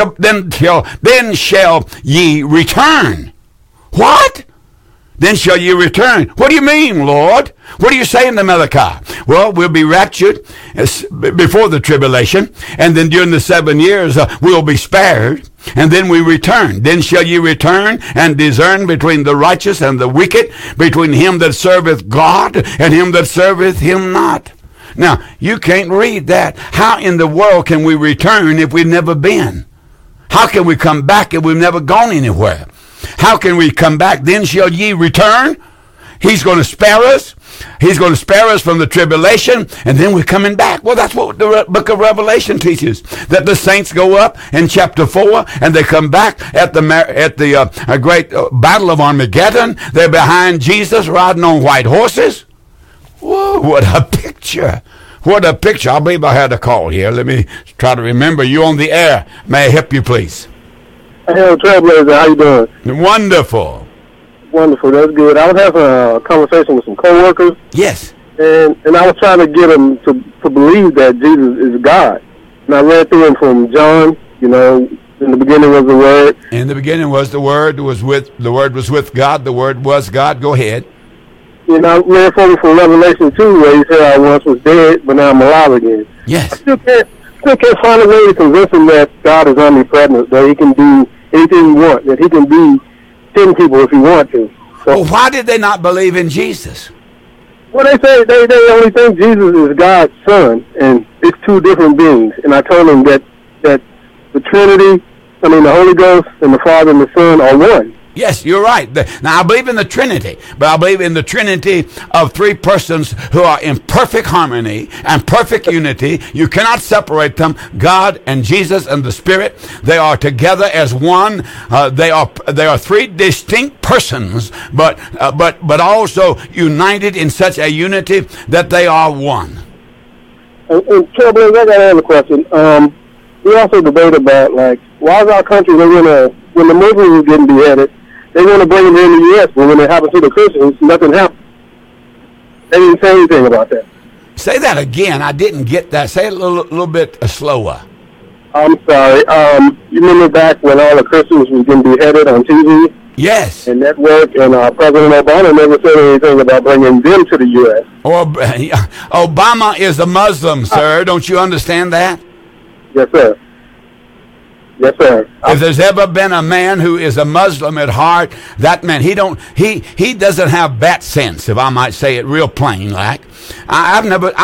[SPEAKER 3] shall ye return. What? Then shall ye return. What do you mean, Lord? What are you saying to Malachi? Well, we'll be raptured before the tribulation, and then during the 7 years we'll be spared, and then we return. Then shall ye return and discern between the righteous and the wicked, between him that serveth God and him that serveth him not. Now, you can't read that. How in the world can we return if we've never been? How can we come back if we've never gone anywhere? How can we come back? Then shall ye return. He's going to spare us. He's going to spare us from the tribulation, and then we're coming back. Well, that's what the book of Revelation teaches, that the saints go up in chapter 4, and they come back at the great battle of Armageddon. They're behind Jesus riding on white horses. Whoa, what a picture. What a picture. I believe I had a call here. Let me try to remember. You on the air. May I help you, please?
[SPEAKER 7] Hey, Trailblazer, how you doing?
[SPEAKER 3] Wonderful.
[SPEAKER 7] Wonderful, that's good. I was having a conversation with some coworkers.
[SPEAKER 3] Yes.
[SPEAKER 7] And I was trying to get them to believe that Jesus is God. And I read through him from John, in the beginning was the Word.
[SPEAKER 3] In the beginning was the Word, the Word was with God, the Word was God. Go ahead.
[SPEAKER 7] And I read from Revelation 2 where he said, I once was dead, but now I'm alive again.
[SPEAKER 3] Yes.
[SPEAKER 7] I still can't find a way to convince him that God is omnipresent, that he can do anything he wants, that he can be 10 people if he wants to. So,
[SPEAKER 3] well, why did they not believe in Jesus?
[SPEAKER 7] Well, they say they only think Jesus is God's son, and it's two different beings. And I told them that the Trinity, the Holy Ghost and the Father and the Son are one.
[SPEAKER 3] Yes, you're right. Now, I believe in the Trinity, but I believe in the Trinity of three persons who are in perfect harmony and perfect unity. You cannot separate them. God and Jesus and the Spirit, they are together as one. They are three distinct persons, but also united in such a unity that they are one.
[SPEAKER 7] And Trailblazer, I got another question. We also debate about, why is our country, when the Muslims are getting beheaded, they want to bring them in the U.S., but when it happens to the Christians, nothing happens. They didn't say anything about that.
[SPEAKER 3] Say that again. I didn't get that. Say it a little bit slower.
[SPEAKER 7] I'm sorry. You remember back when all the Christians were getting beheaded on TV?
[SPEAKER 3] Yes.
[SPEAKER 7] And network, and President Obama never said anything about bringing them to the U.S.
[SPEAKER 3] Obama is a Muslim, sir. Don't you understand that?
[SPEAKER 7] Yes, sir. Yes, sir.
[SPEAKER 3] If there's ever been a man who is a Muslim at heart, that man, he doesn't have bat sense, if I might say it real plain like. I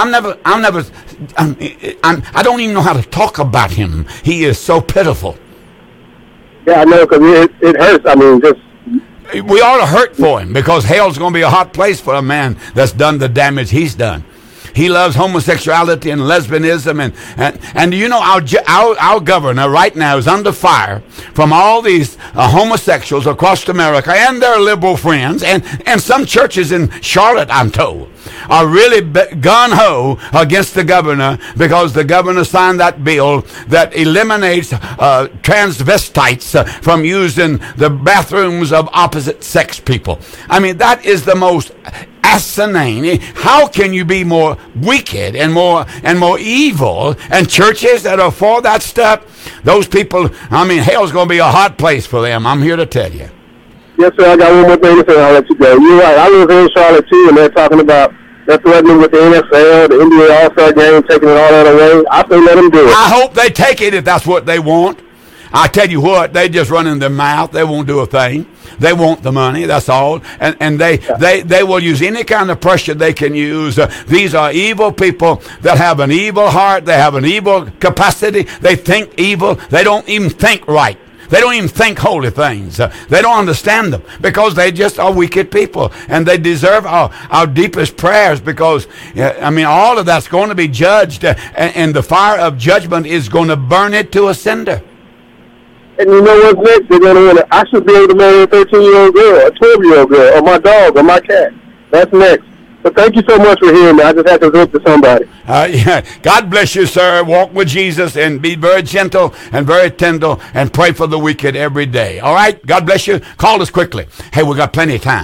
[SPEAKER 3] don't even know how to talk about him. He is so pitiful.
[SPEAKER 7] Yeah, I know, because it hurts.
[SPEAKER 3] We ought to hurt for him, because hell's going to be a hot place for a man that's done the damage he's done. He loves homosexuality and lesbianism, and our governor right now is under fire from all these homosexuals across America and their liberal friends, and some churches in Charlotte, I'm told, are really gun-ho against the governor, because the governor signed that bill that eliminates transvestites from using the bathrooms of opposite-sex people. That is the most asinine. How can you be more wicked and more evil? And churches that are for that stuff, those people, hell's going to be a hot place for them. I'm here to tell you.
[SPEAKER 7] Yes, sir. I got one more thing to say. I'll let you go. You're right. I live here in Charlotte too, and they're talking about they're threatening with the NFL, the NBA All-Star Game, taking it all that away. I say let them do it.
[SPEAKER 3] I hope they take it if that's what they want. I tell you what, they just run in their mouth. They won't do a thing. They want the money, that's all. And they will use any kind of pressure they can use. These are evil people that have an evil heart. They have an evil capacity. They think evil. They don't even think right. They don't even think holy things. They don't understand them, because they just are wicked people. And they deserve our deepest prayers, because, all of that's going to be judged. And the fire of judgment is going to burn it to a cinder.
[SPEAKER 7] And you know what's next? They're going to want to, I should be able to marry a 13-year-old girl, a 12-year-old girl, or my dog, or my cat. That's next. But thank you so much for hearing me. I just had to vent to somebody.
[SPEAKER 3] God bless you, sir. Walk with Jesus and be very gentle and very tender, and pray for the wicked every day. All right? God bless you. Call us quickly. Hey, we got plenty of time.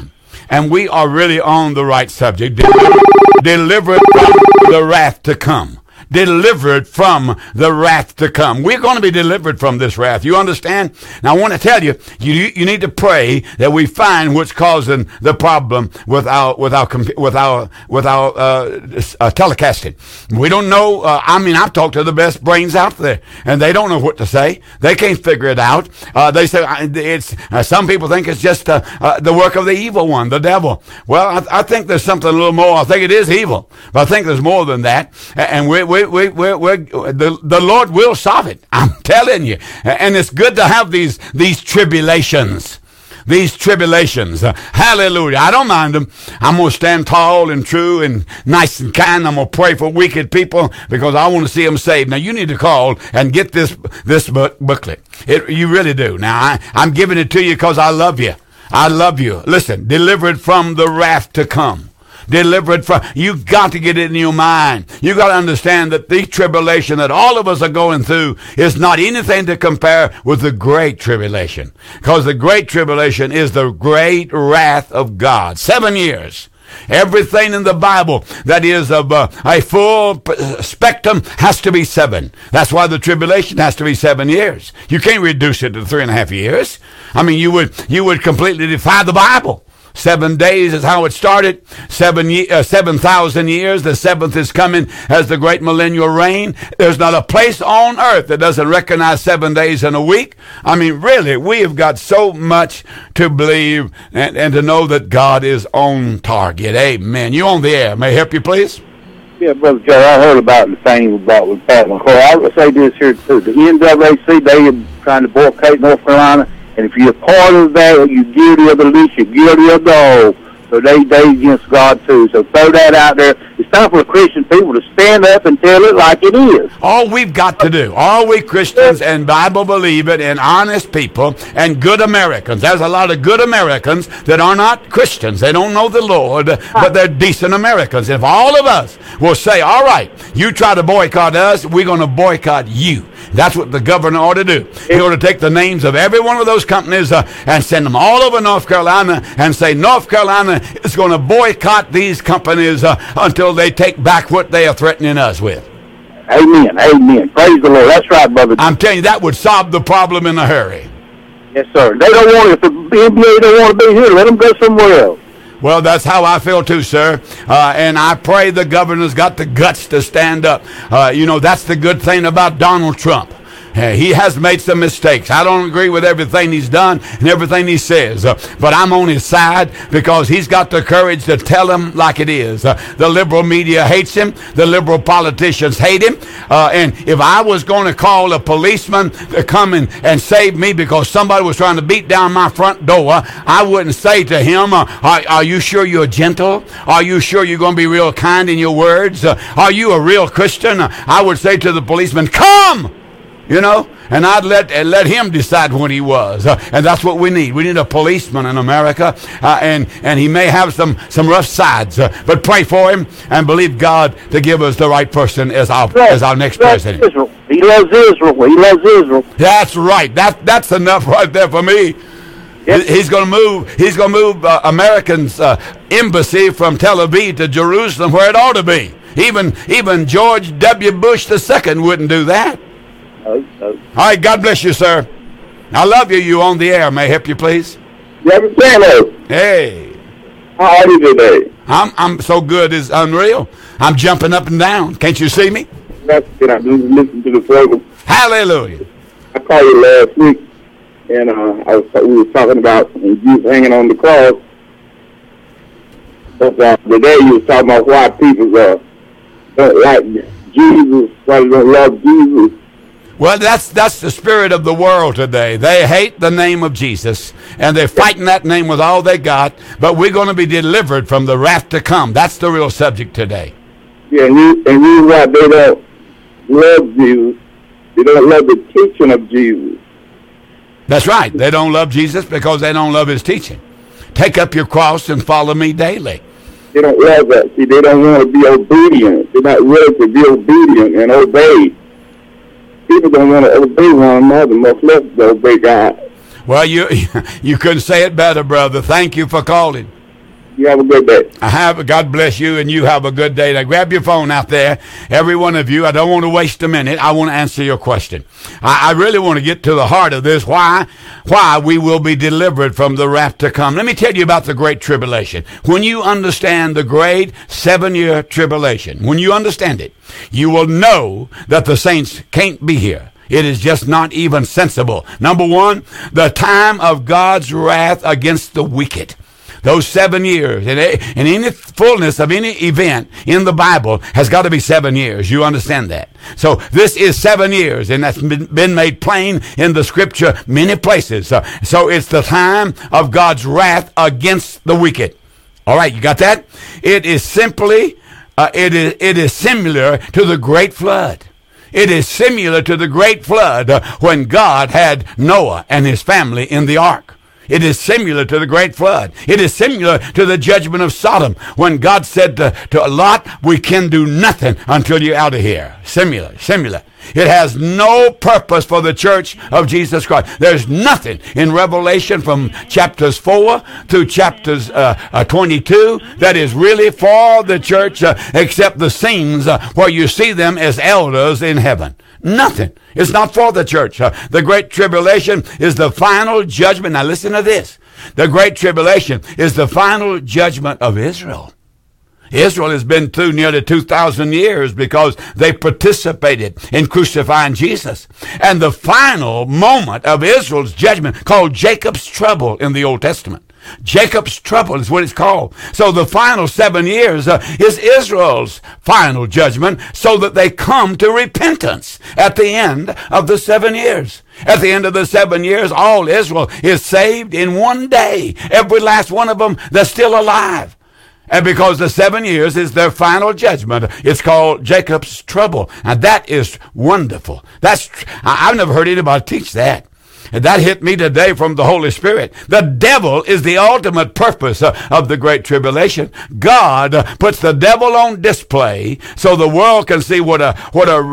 [SPEAKER 3] and we are really on the right subject. Delivered from the wrath to come. Delivered from the wrath to come. We're going to be delivered from this wrath. You understand? Now I want to tell you, you need to pray that we find what's causing the problem with our telecasting. We don't know. I've talked to the best brains out there, and they don't know what to say. They can't figure it out. They say it's. Some people think it's just the work of the evil one, the devil. Well, I think there's something a little more. I think it is evil, but I think there's more than that, and the Lord will solve it. I'm telling you. And it's good to have these tribulations. These tribulations. Hallelujah. I don't mind them. I'm going to stand tall and true and nice and kind. I'm going to pray for wicked people because I want to see them saved. Now, you need to call and get this booklet. You really do. Now, I'm giving it to you because I love you. I love you. Listen, delivered from the wrath to come. Delivered from, you got to get it in your mind. You got to understand that the tribulation that all of us are going through is not anything to compare with the great tribulation. Because the great tribulation is the great wrath of God. 7 years. Everything in the Bible that is of a full spectrum has to be 7. That's why the tribulation has to be 7 years. You can't reduce it to 3.5 years. I mean, you would completely defy the Bible. 7 days is how it started. 7,000 years. The 7th is coming as the great millennial reign. There's not a place on earth that doesn't recognize 7 days in a week. I mean, really, we have got so much to believe and to know that God is on target. Amen. You on the air. May I help you, please?
[SPEAKER 7] Yeah, Brother Joe, I heard about the thing about with Pat McCoy. I would say this here, too. The NAACP, they are trying to boycott North Carolina. And if you're part of that, you're guilty of the least, you're guilty of the whole. So they against God too. So throw that out there. It's time for the Christian people to stand up and tell it like it is.
[SPEAKER 3] All we've got to do, all we Christians and Bible believers and honest people and good Americans. There's a lot of good Americans that are not Christians. They don't know the Lord, but they're decent Americans. If all of us will say, all right, you try to boycott us, we're going to boycott you. That's what the governor ought to do. He ought to take the names of every one of those companies and send them all over North Carolina and say, North Carolina is going to boycott these companies until they take back what they are threatening us with.
[SPEAKER 7] Amen. Amen. Praise the Lord. That's right, brother.
[SPEAKER 3] I'm telling you, that would solve the problem in a hurry.
[SPEAKER 7] Yes, sir. They don't want it. If the NBA don't want to be here, let them go somewhere else.
[SPEAKER 3] Well, that's how I feel too, sir. And I pray the governor's got the guts to stand up. That's the good thing about Donald Trump. He has made some mistakes. I don't agree with everything he's done and everything he says. But I'm on his side because he's got the courage to tell him like it is. The liberal media hates him. The liberal politicians hate him. And if I was going to call a policeman to come and save me because somebody was trying to beat down my front door, I wouldn't say to him, are you sure you're gentle? Are you sure you're going to be real kind in your words? Are you a real Christian? I would say to the policeman, come! And I'd let him decide what he was. And that's what we need. We need a policeman in America. And he may have some rough sides. But pray for him and believe God to give us the right person as our next president.
[SPEAKER 7] Israel. He loves Israel. He loves Israel.
[SPEAKER 3] That's right. That's enough right there for me. Yep. He's going to move Americans' embassy from Tel Aviv to Jerusalem where it ought to be. Even George W. Bush II wouldn't do that. All right, God bless you, sir. I love you. You on the air. May I help you, please? Hey.
[SPEAKER 7] How are you today?
[SPEAKER 3] I'm so good. It's unreal. I'm jumping up and down. Can't you see me?
[SPEAKER 7] That's good. I listen to the program.
[SPEAKER 3] Hallelujah.
[SPEAKER 7] I called you last week, and we were talking about Jesus hanging on the cross. But today you were talking about why people don't like Jesus, why they don't love Jesus.
[SPEAKER 3] Well, that's the spirit of the world today. They hate the name of Jesus, and they're fighting that name with all they got, but we're going to be delivered from the wrath to come. That's the real subject today.
[SPEAKER 7] Yeah, and you why they don't love Jesus. They don't love the teaching of Jesus.
[SPEAKER 3] That's right. They don't love Jesus because they don't love his teaching. Take up your cross and follow me daily.
[SPEAKER 7] They don't love that. See, they don't want to be obedient. They're not willing to be obedient and obey. People don't want to obey one another, much less obey God.
[SPEAKER 3] Well, you couldn't say it better, brother. Thank you for calling.
[SPEAKER 7] You have a good day.
[SPEAKER 3] God bless you, and you have a good day. Now grab your phone out there, every one of you. I don't want to waste a minute. I want to answer your question. I really want to get to the heart of this, why we will be delivered from the wrath to come. Let me tell you about the Great Tribulation. When you understand the great 7-year tribulation, when you understand it, you will know that the saints can't be here. It is just not even sensible. Number one, the time of God's wrath against the wicked. Those 7 years, and any fullness of any event in the Bible has got to be 7 years. You understand that? So this is 7 years, and that's been made plain in the Scripture many places. So it's the time of God's wrath against the wicked. All right, you got that? It is simply, it is similar to the Great Flood. It is similar to the Great Flood when God had Noah and his family in the ark. It is similar to the Great Flood. It is similar to the judgment of Sodom when God said to Lot, we can do nothing until you're out of here. Similar. It has no purpose for the church of Jesus Christ. There's nothing in Revelation from chapters 4 through chapters 22 that is really for the church except the scenes where you see them as elders in heaven. Nothing. It's not for the church. The Great Tribulation is the final judgment. Now listen to this. The Great Tribulation is the final judgment of Israel. Israel has been through nearly 2,000 years because they participated in crucifying Jesus. And the final moment of Israel's judgment, called Jacob's trouble in the Old Testament. Jacob's trouble is what it's called. So the final 7 years is Israel's final judgment so that they come to repentance at the end of the 7 years. At the end of the 7 years, all Israel is saved in one day. Every last one of them that's still alive. And because the 7 years is their final judgment, it's called Jacob's trouble. And that is wonderful. I've never heard anybody teach that. And that hit me today from the Holy Spirit. The devil is the ultimate purpose of the Great Tribulation. God puts the devil on display so the world can see what a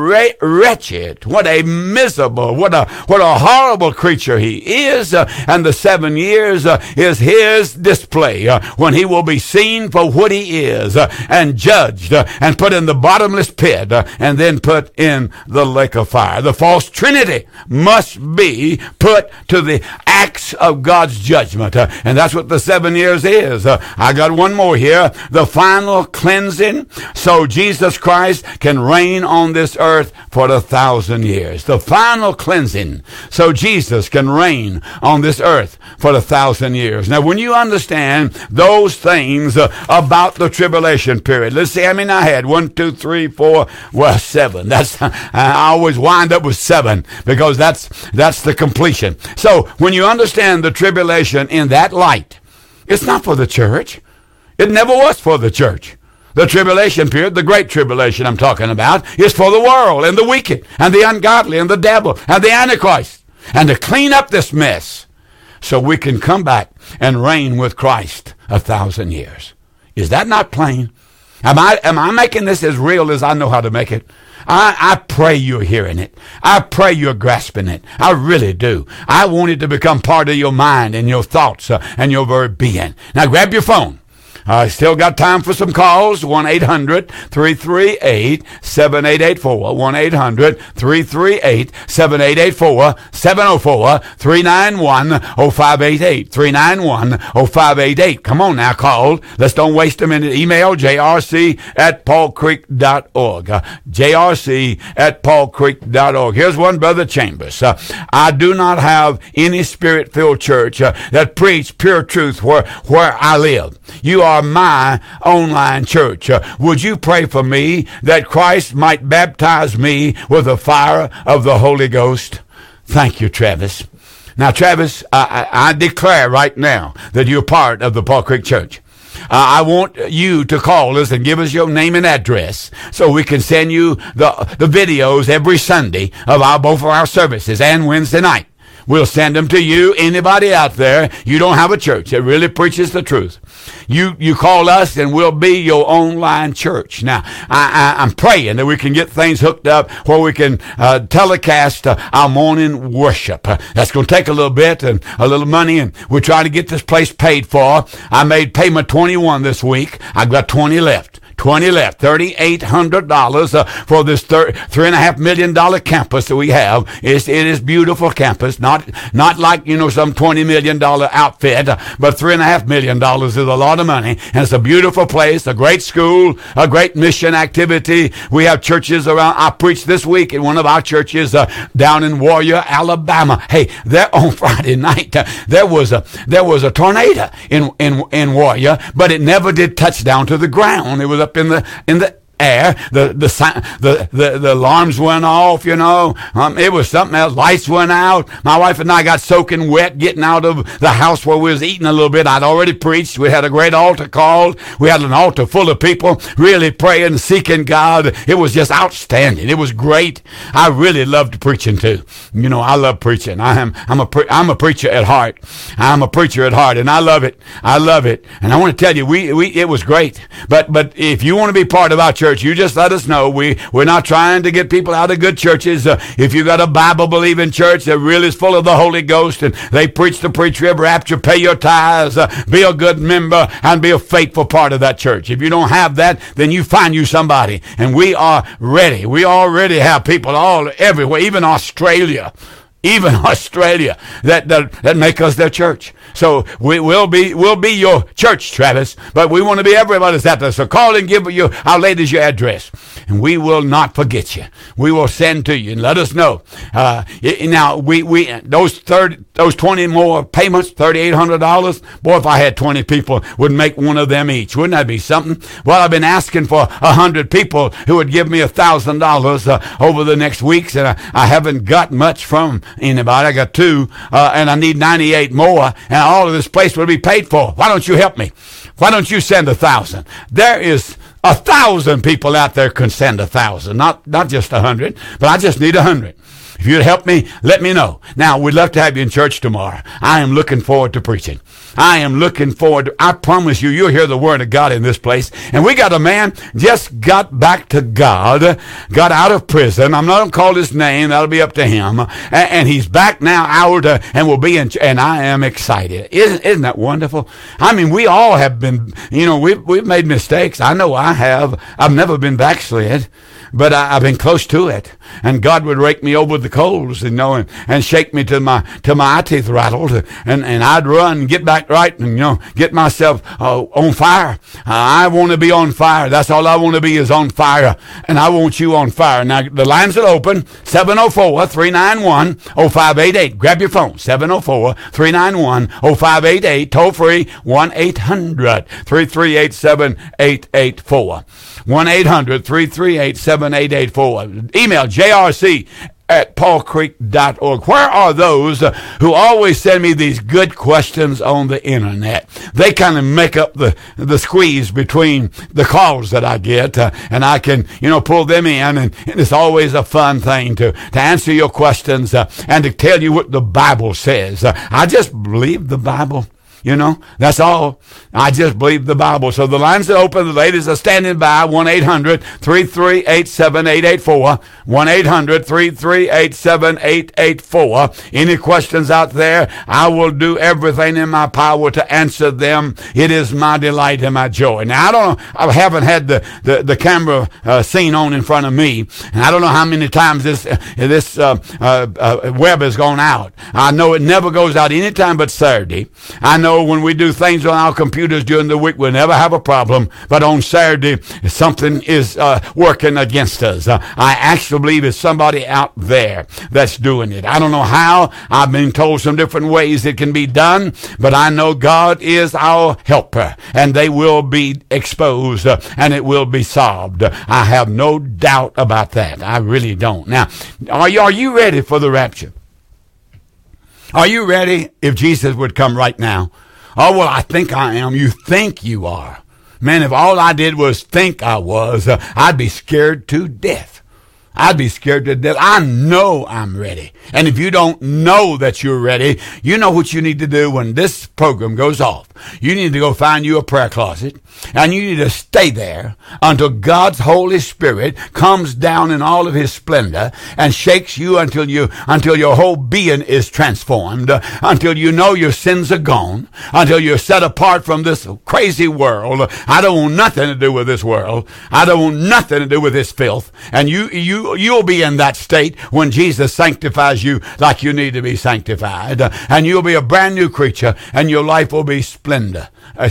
[SPEAKER 3] wretched, what a miserable, what a horrible creature he is. And the 7 years is his display when he will be seen for what he is and judged and put in the bottomless pit and then put in the lake of fire. The false trinity must be put to the axe of God's judgment. And that's what the 7 years is. I got one more here. The final cleansing so Jesus Christ can reign on this earth for 1,000 years. The final cleansing so Jesus can reign on this earth for 1,000 years. Now, when you understand those things about the tribulation period, let's see how many I had. 1, 2, 3, 4, 7. I always wind up with 7 because that's the completion. So when you understand the tribulation in that light, it's not for the church. It never was for the church. The tribulation period, the Great Tribulation I'm talking about, is for the world and the wicked and the ungodly and the devil and the Antichrist. And to clean up this mess so we can come back and reign with Christ 1,000 years. Is that not plain? Am I making this as real as I know how to make it? I pray you're hearing it. I pray you're grasping it. I really do. I want it to become part of your mind and your thoughts and your very being. Now grab your phone. I still got time for some calls. 1-800-338-7884. 1-800-338-7884. 704-391-0588. 391-0588. Come on now, call. Let's don't waste a minute. Email jrc@paulcreek.org. jrc@paulcreek.org. Here's one, Brother Chambers. I do not have any spirit-filled church that preach pure truth where I live. You are my online church. Would you pray for me that Christ might baptize me with the fire of the Holy Ghost? Thank you, Travis. Now, Travis, I declare right now that you're part of the Paul Creek Church. I want you to call us and give us your name and address so we can send you the videos every Sunday of both of our services and Wednesday night. We'll send them to you. Anybody out there, you don't have a church that really preaches the truth. You call us and we'll be your online church. Now, I'm praying that we can get things hooked up where we can telecast our morning worship. That's going to take a little bit and a little money, and we're trying to get this place paid for. I made payment 21 this week. I've got 20 left. $3,800 for this $3.5 million campus that we have. It is beautiful campus, not like some $20 million outfit, but $3.5 million is a lot of money, and it's a beautiful place, a great school, a great mission activity. We have churches around. I preached this week in one of our churches down in Warrior, Alabama. Hey, there on Friday night there was a tornado in Warrior, but it never did touch down to the ground. It was up in the air. The alarms went off, it was something else. Lights went out. My wife and I got soaking wet getting out of the house where we was eating a little bit. I'd already preached. We had a great altar call. We had an altar full of people really praying, seeking God. It was just outstanding. It was great. I really loved preaching too. I love preaching. I'm a preacher at heart. I'm a preacher at heart, and I love it. I love it. And I want to tell you, it was great. But if you want to be part of our church, you just let us know. We're not trying to get people out of good churches. If you got a Bible-believing church that really is full of the Holy Ghost and they preach the pre-trib rapture, pay your tithes, be a good member, and be a faithful part of that church. If you don't have that, then you find you somebody. And we are ready. We already have people everywhere, even Australia, that make us their church. So we'll be your church, Travis, but we want to be everybody's out there. So call and give our ladies your address, and we will not forget you. We will send to you and let us know. Now those 20 more payments, $3,800. Boy, if I had 20 people, would make one of them each. Wouldn't that be something? Well, I've been asking for 100 people who would give me $1,000 over the next weeks, and I haven't got much from anybody. I got 2, and I need 98 more, and all of this place will be paid for. Why don't you help me? Why don't you send 1,000? There is 1,000 people out there can send 1,000, not just 100, but I just need 100. If you'd help me, let me know. Now, we'd love to have you in church tomorrow. I am looking forward to preaching. I promise you'll hear the word of God in this place. And we got a man just got back to God, got out of prison. I'm not going to call his name. That'll be up to him. And he's back now out and will be in, and I am excited. Isn't that wonderful? I mean, we all have been, we've made mistakes. I know I have. I've never been backslid, but I've been close to it. And God would rake me over the coals, and shake me till my eye teeth rattled, and I'd run and get back right and, get myself on fire. I want to be on fire. That's all I want to be, is on fire. And I want you on fire. Now, the lines are open, 704-391-0588. Grab your phone, 704-391-0588. Toll free, 1-800-338-7884. 1-800-338-7884. Email jrc@paulcreek.org. Where are those who always send me these good questions on the internet? They kind of make up the squeeze between the calls that I get, and I can, pull them in, and it's always a fun thing to answer your questions and to tell you what the Bible says. I just believe the Bible. That's all. I just believe the Bible. So the lines are open. The ladies are standing by. 1-800-338-7884. 1-800-338-7884. Any questions out there? I will do everything in my power to answer them. It is my delight and my joy. Now, I haven't had the camera scene on in front of me, and I don't know how many times this web has gone out. I know it never goes out anytime but Saturday. I know when we do things on our computers during the week, we'll never have a problem. But on Saturday, something is working against us. I actually believe it's somebody out there that's doing it. I don't know how. I've been told some different ways it can be done. But I know God is our helper. And they will be exposed. And it will be solved. I have no doubt about that. I really don't. Now, are you ready for the rapture? Are you ready if Jesus would come right now? Oh, well, I think I am. You think you are. Man, if all I did was think I was, I'd be scared to death. I'd be scared to death. I know I'm ready. And if you don't know that you're ready, you know what you need to do when this program goes off. You need to go find you a prayer closet, and you need to stay there until God's Holy Spirit comes down in all of his splendor and shakes you until your whole being is transformed, until you know your sins are gone, until you're set apart from this crazy world. I don't want nothing to do with this world. I don't want nothing to do with this filth. And you'll be in that state when Jesus sanctifies you like you need to be sanctified. And you'll be a brand new creature, and your life will be splendid,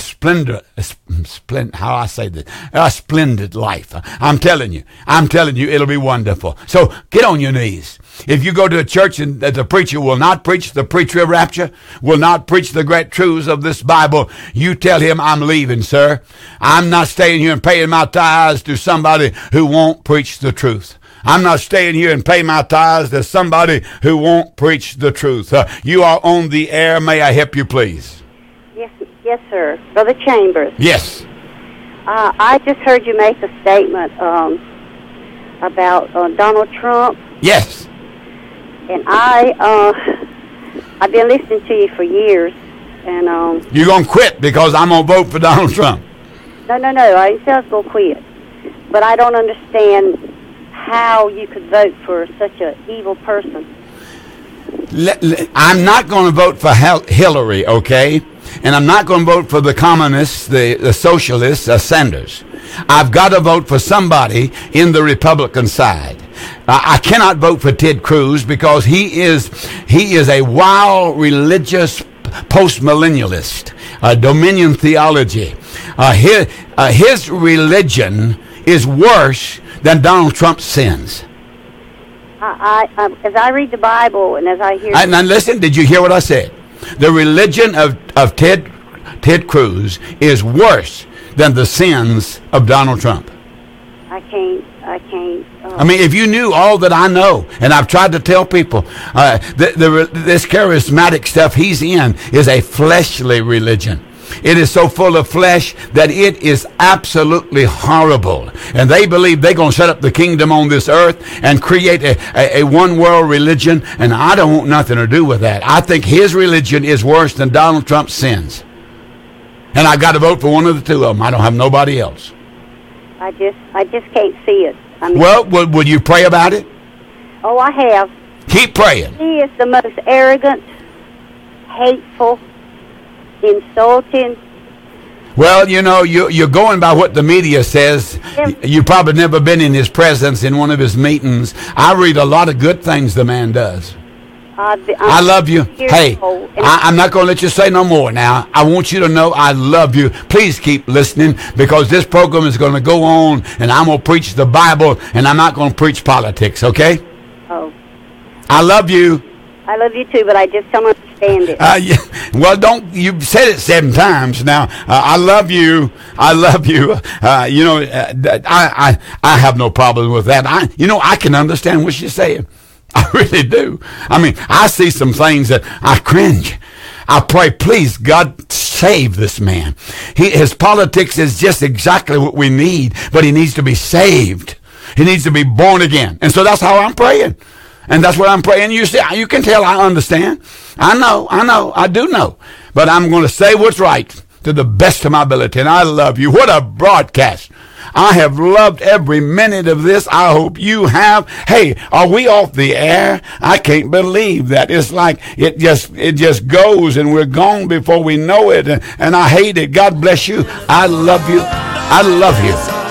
[SPEAKER 3] how I say this, a splendid life. I'm telling you, it'll be wonderful. So get on your knees. If you go to a church and the preacher will not preach the pre-trib rapture, will not preach the great truths of this Bible, you tell him, I'm leaving, sir. I'm not staying here and paying my tithes to somebody who won't preach the truth. I'm not staying here and pay my tithes to somebody who won't preach the truth. You are on the air. May I help you, please?
[SPEAKER 8] Yes, sir. Brother Chambers.
[SPEAKER 3] Yes.
[SPEAKER 8] I just heard you make a statement about Donald Trump.
[SPEAKER 3] Yes.
[SPEAKER 8] And I've been listening to you for years. And
[SPEAKER 3] you're going to quit because I'm going to vote for Donald Trump?
[SPEAKER 8] No. I didn't say I was going to quit. But I don't understand how you could vote for such an evil person.
[SPEAKER 3] I'm not going to vote for Hillary, okay? And I'm not going to vote for the communists, the socialists, Sanders. I've got to vote for somebody in the Republican side. I cannot vote for Ted Cruz because he is a wild religious post-millennialist, dominion theology. His religion is worse than Donald Trump's sins.
[SPEAKER 8] As I read the Bible and as I hear...
[SPEAKER 3] Now listen, did you hear what I said? The religion of Ted Cruz is worse than the sins of Donald Trump.
[SPEAKER 8] I can't.
[SPEAKER 3] I mean, if you knew all that I know, and I've tried to tell people, this charismatic stuff he's in is a fleshly religion. It is so full of flesh that it is absolutely horrible. And they believe they're going to set up the kingdom on this earth and create a one-world religion, and I don't want nothing to do with that. I think his religion is worse than Donald Trump's sins. And I've got to vote for one of the two of them. I don't have nobody else.
[SPEAKER 8] I just can't see it. I mean,
[SPEAKER 3] well, will you pray about it?
[SPEAKER 8] Oh, I have.
[SPEAKER 3] Keep praying.
[SPEAKER 8] He is the most arrogant, hateful, insulting.
[SPEAKER 3] Well, you know, you're going by what the media says. You've probably never been in his presence in one of his meetings. I read a lot of good things the man does. I love you. Hey, I'm not going to let you say no more now. I want you to know I love you. Please keep listening because this program is going to go on and I'm going to preach the Bible and I'm not going to preach politics, okay?
[SPEAKER 8] Oh.
[SPEAKER 3] I love you.
[SPEAKER 8] I love you too, but I just don't understand it.
[SPEAKER 3] Yeah. Well, you've said it 7 times now. I love you. I love you. You know, I have no problem with that. I can understand what she's saying. I really do. I mean, I see some things that I cringe. I pray, please, God, save this man. His politics is just exactly what we need, but he needs to be saved. He needs to be born again. And so that's how I'm praying. And that's what I'm praying. You see, you can tell I understand. I know, I do know. But I'm going to say what's right to the best of my ability. And I love you. What a broadcast. I have loved every minute of this. I hope you have. Hey, are we off the air? I can't believe that. It's like it just goes and we're gone before we know it. And I hate it. God bless you. I love you. I love you.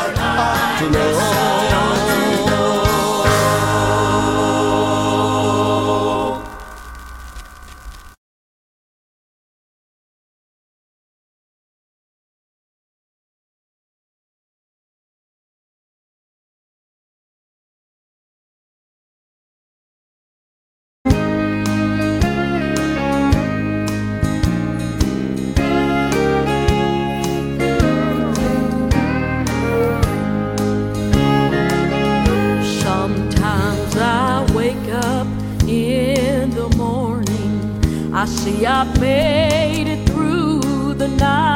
[SPEAKER 9] I see I've made it through the night.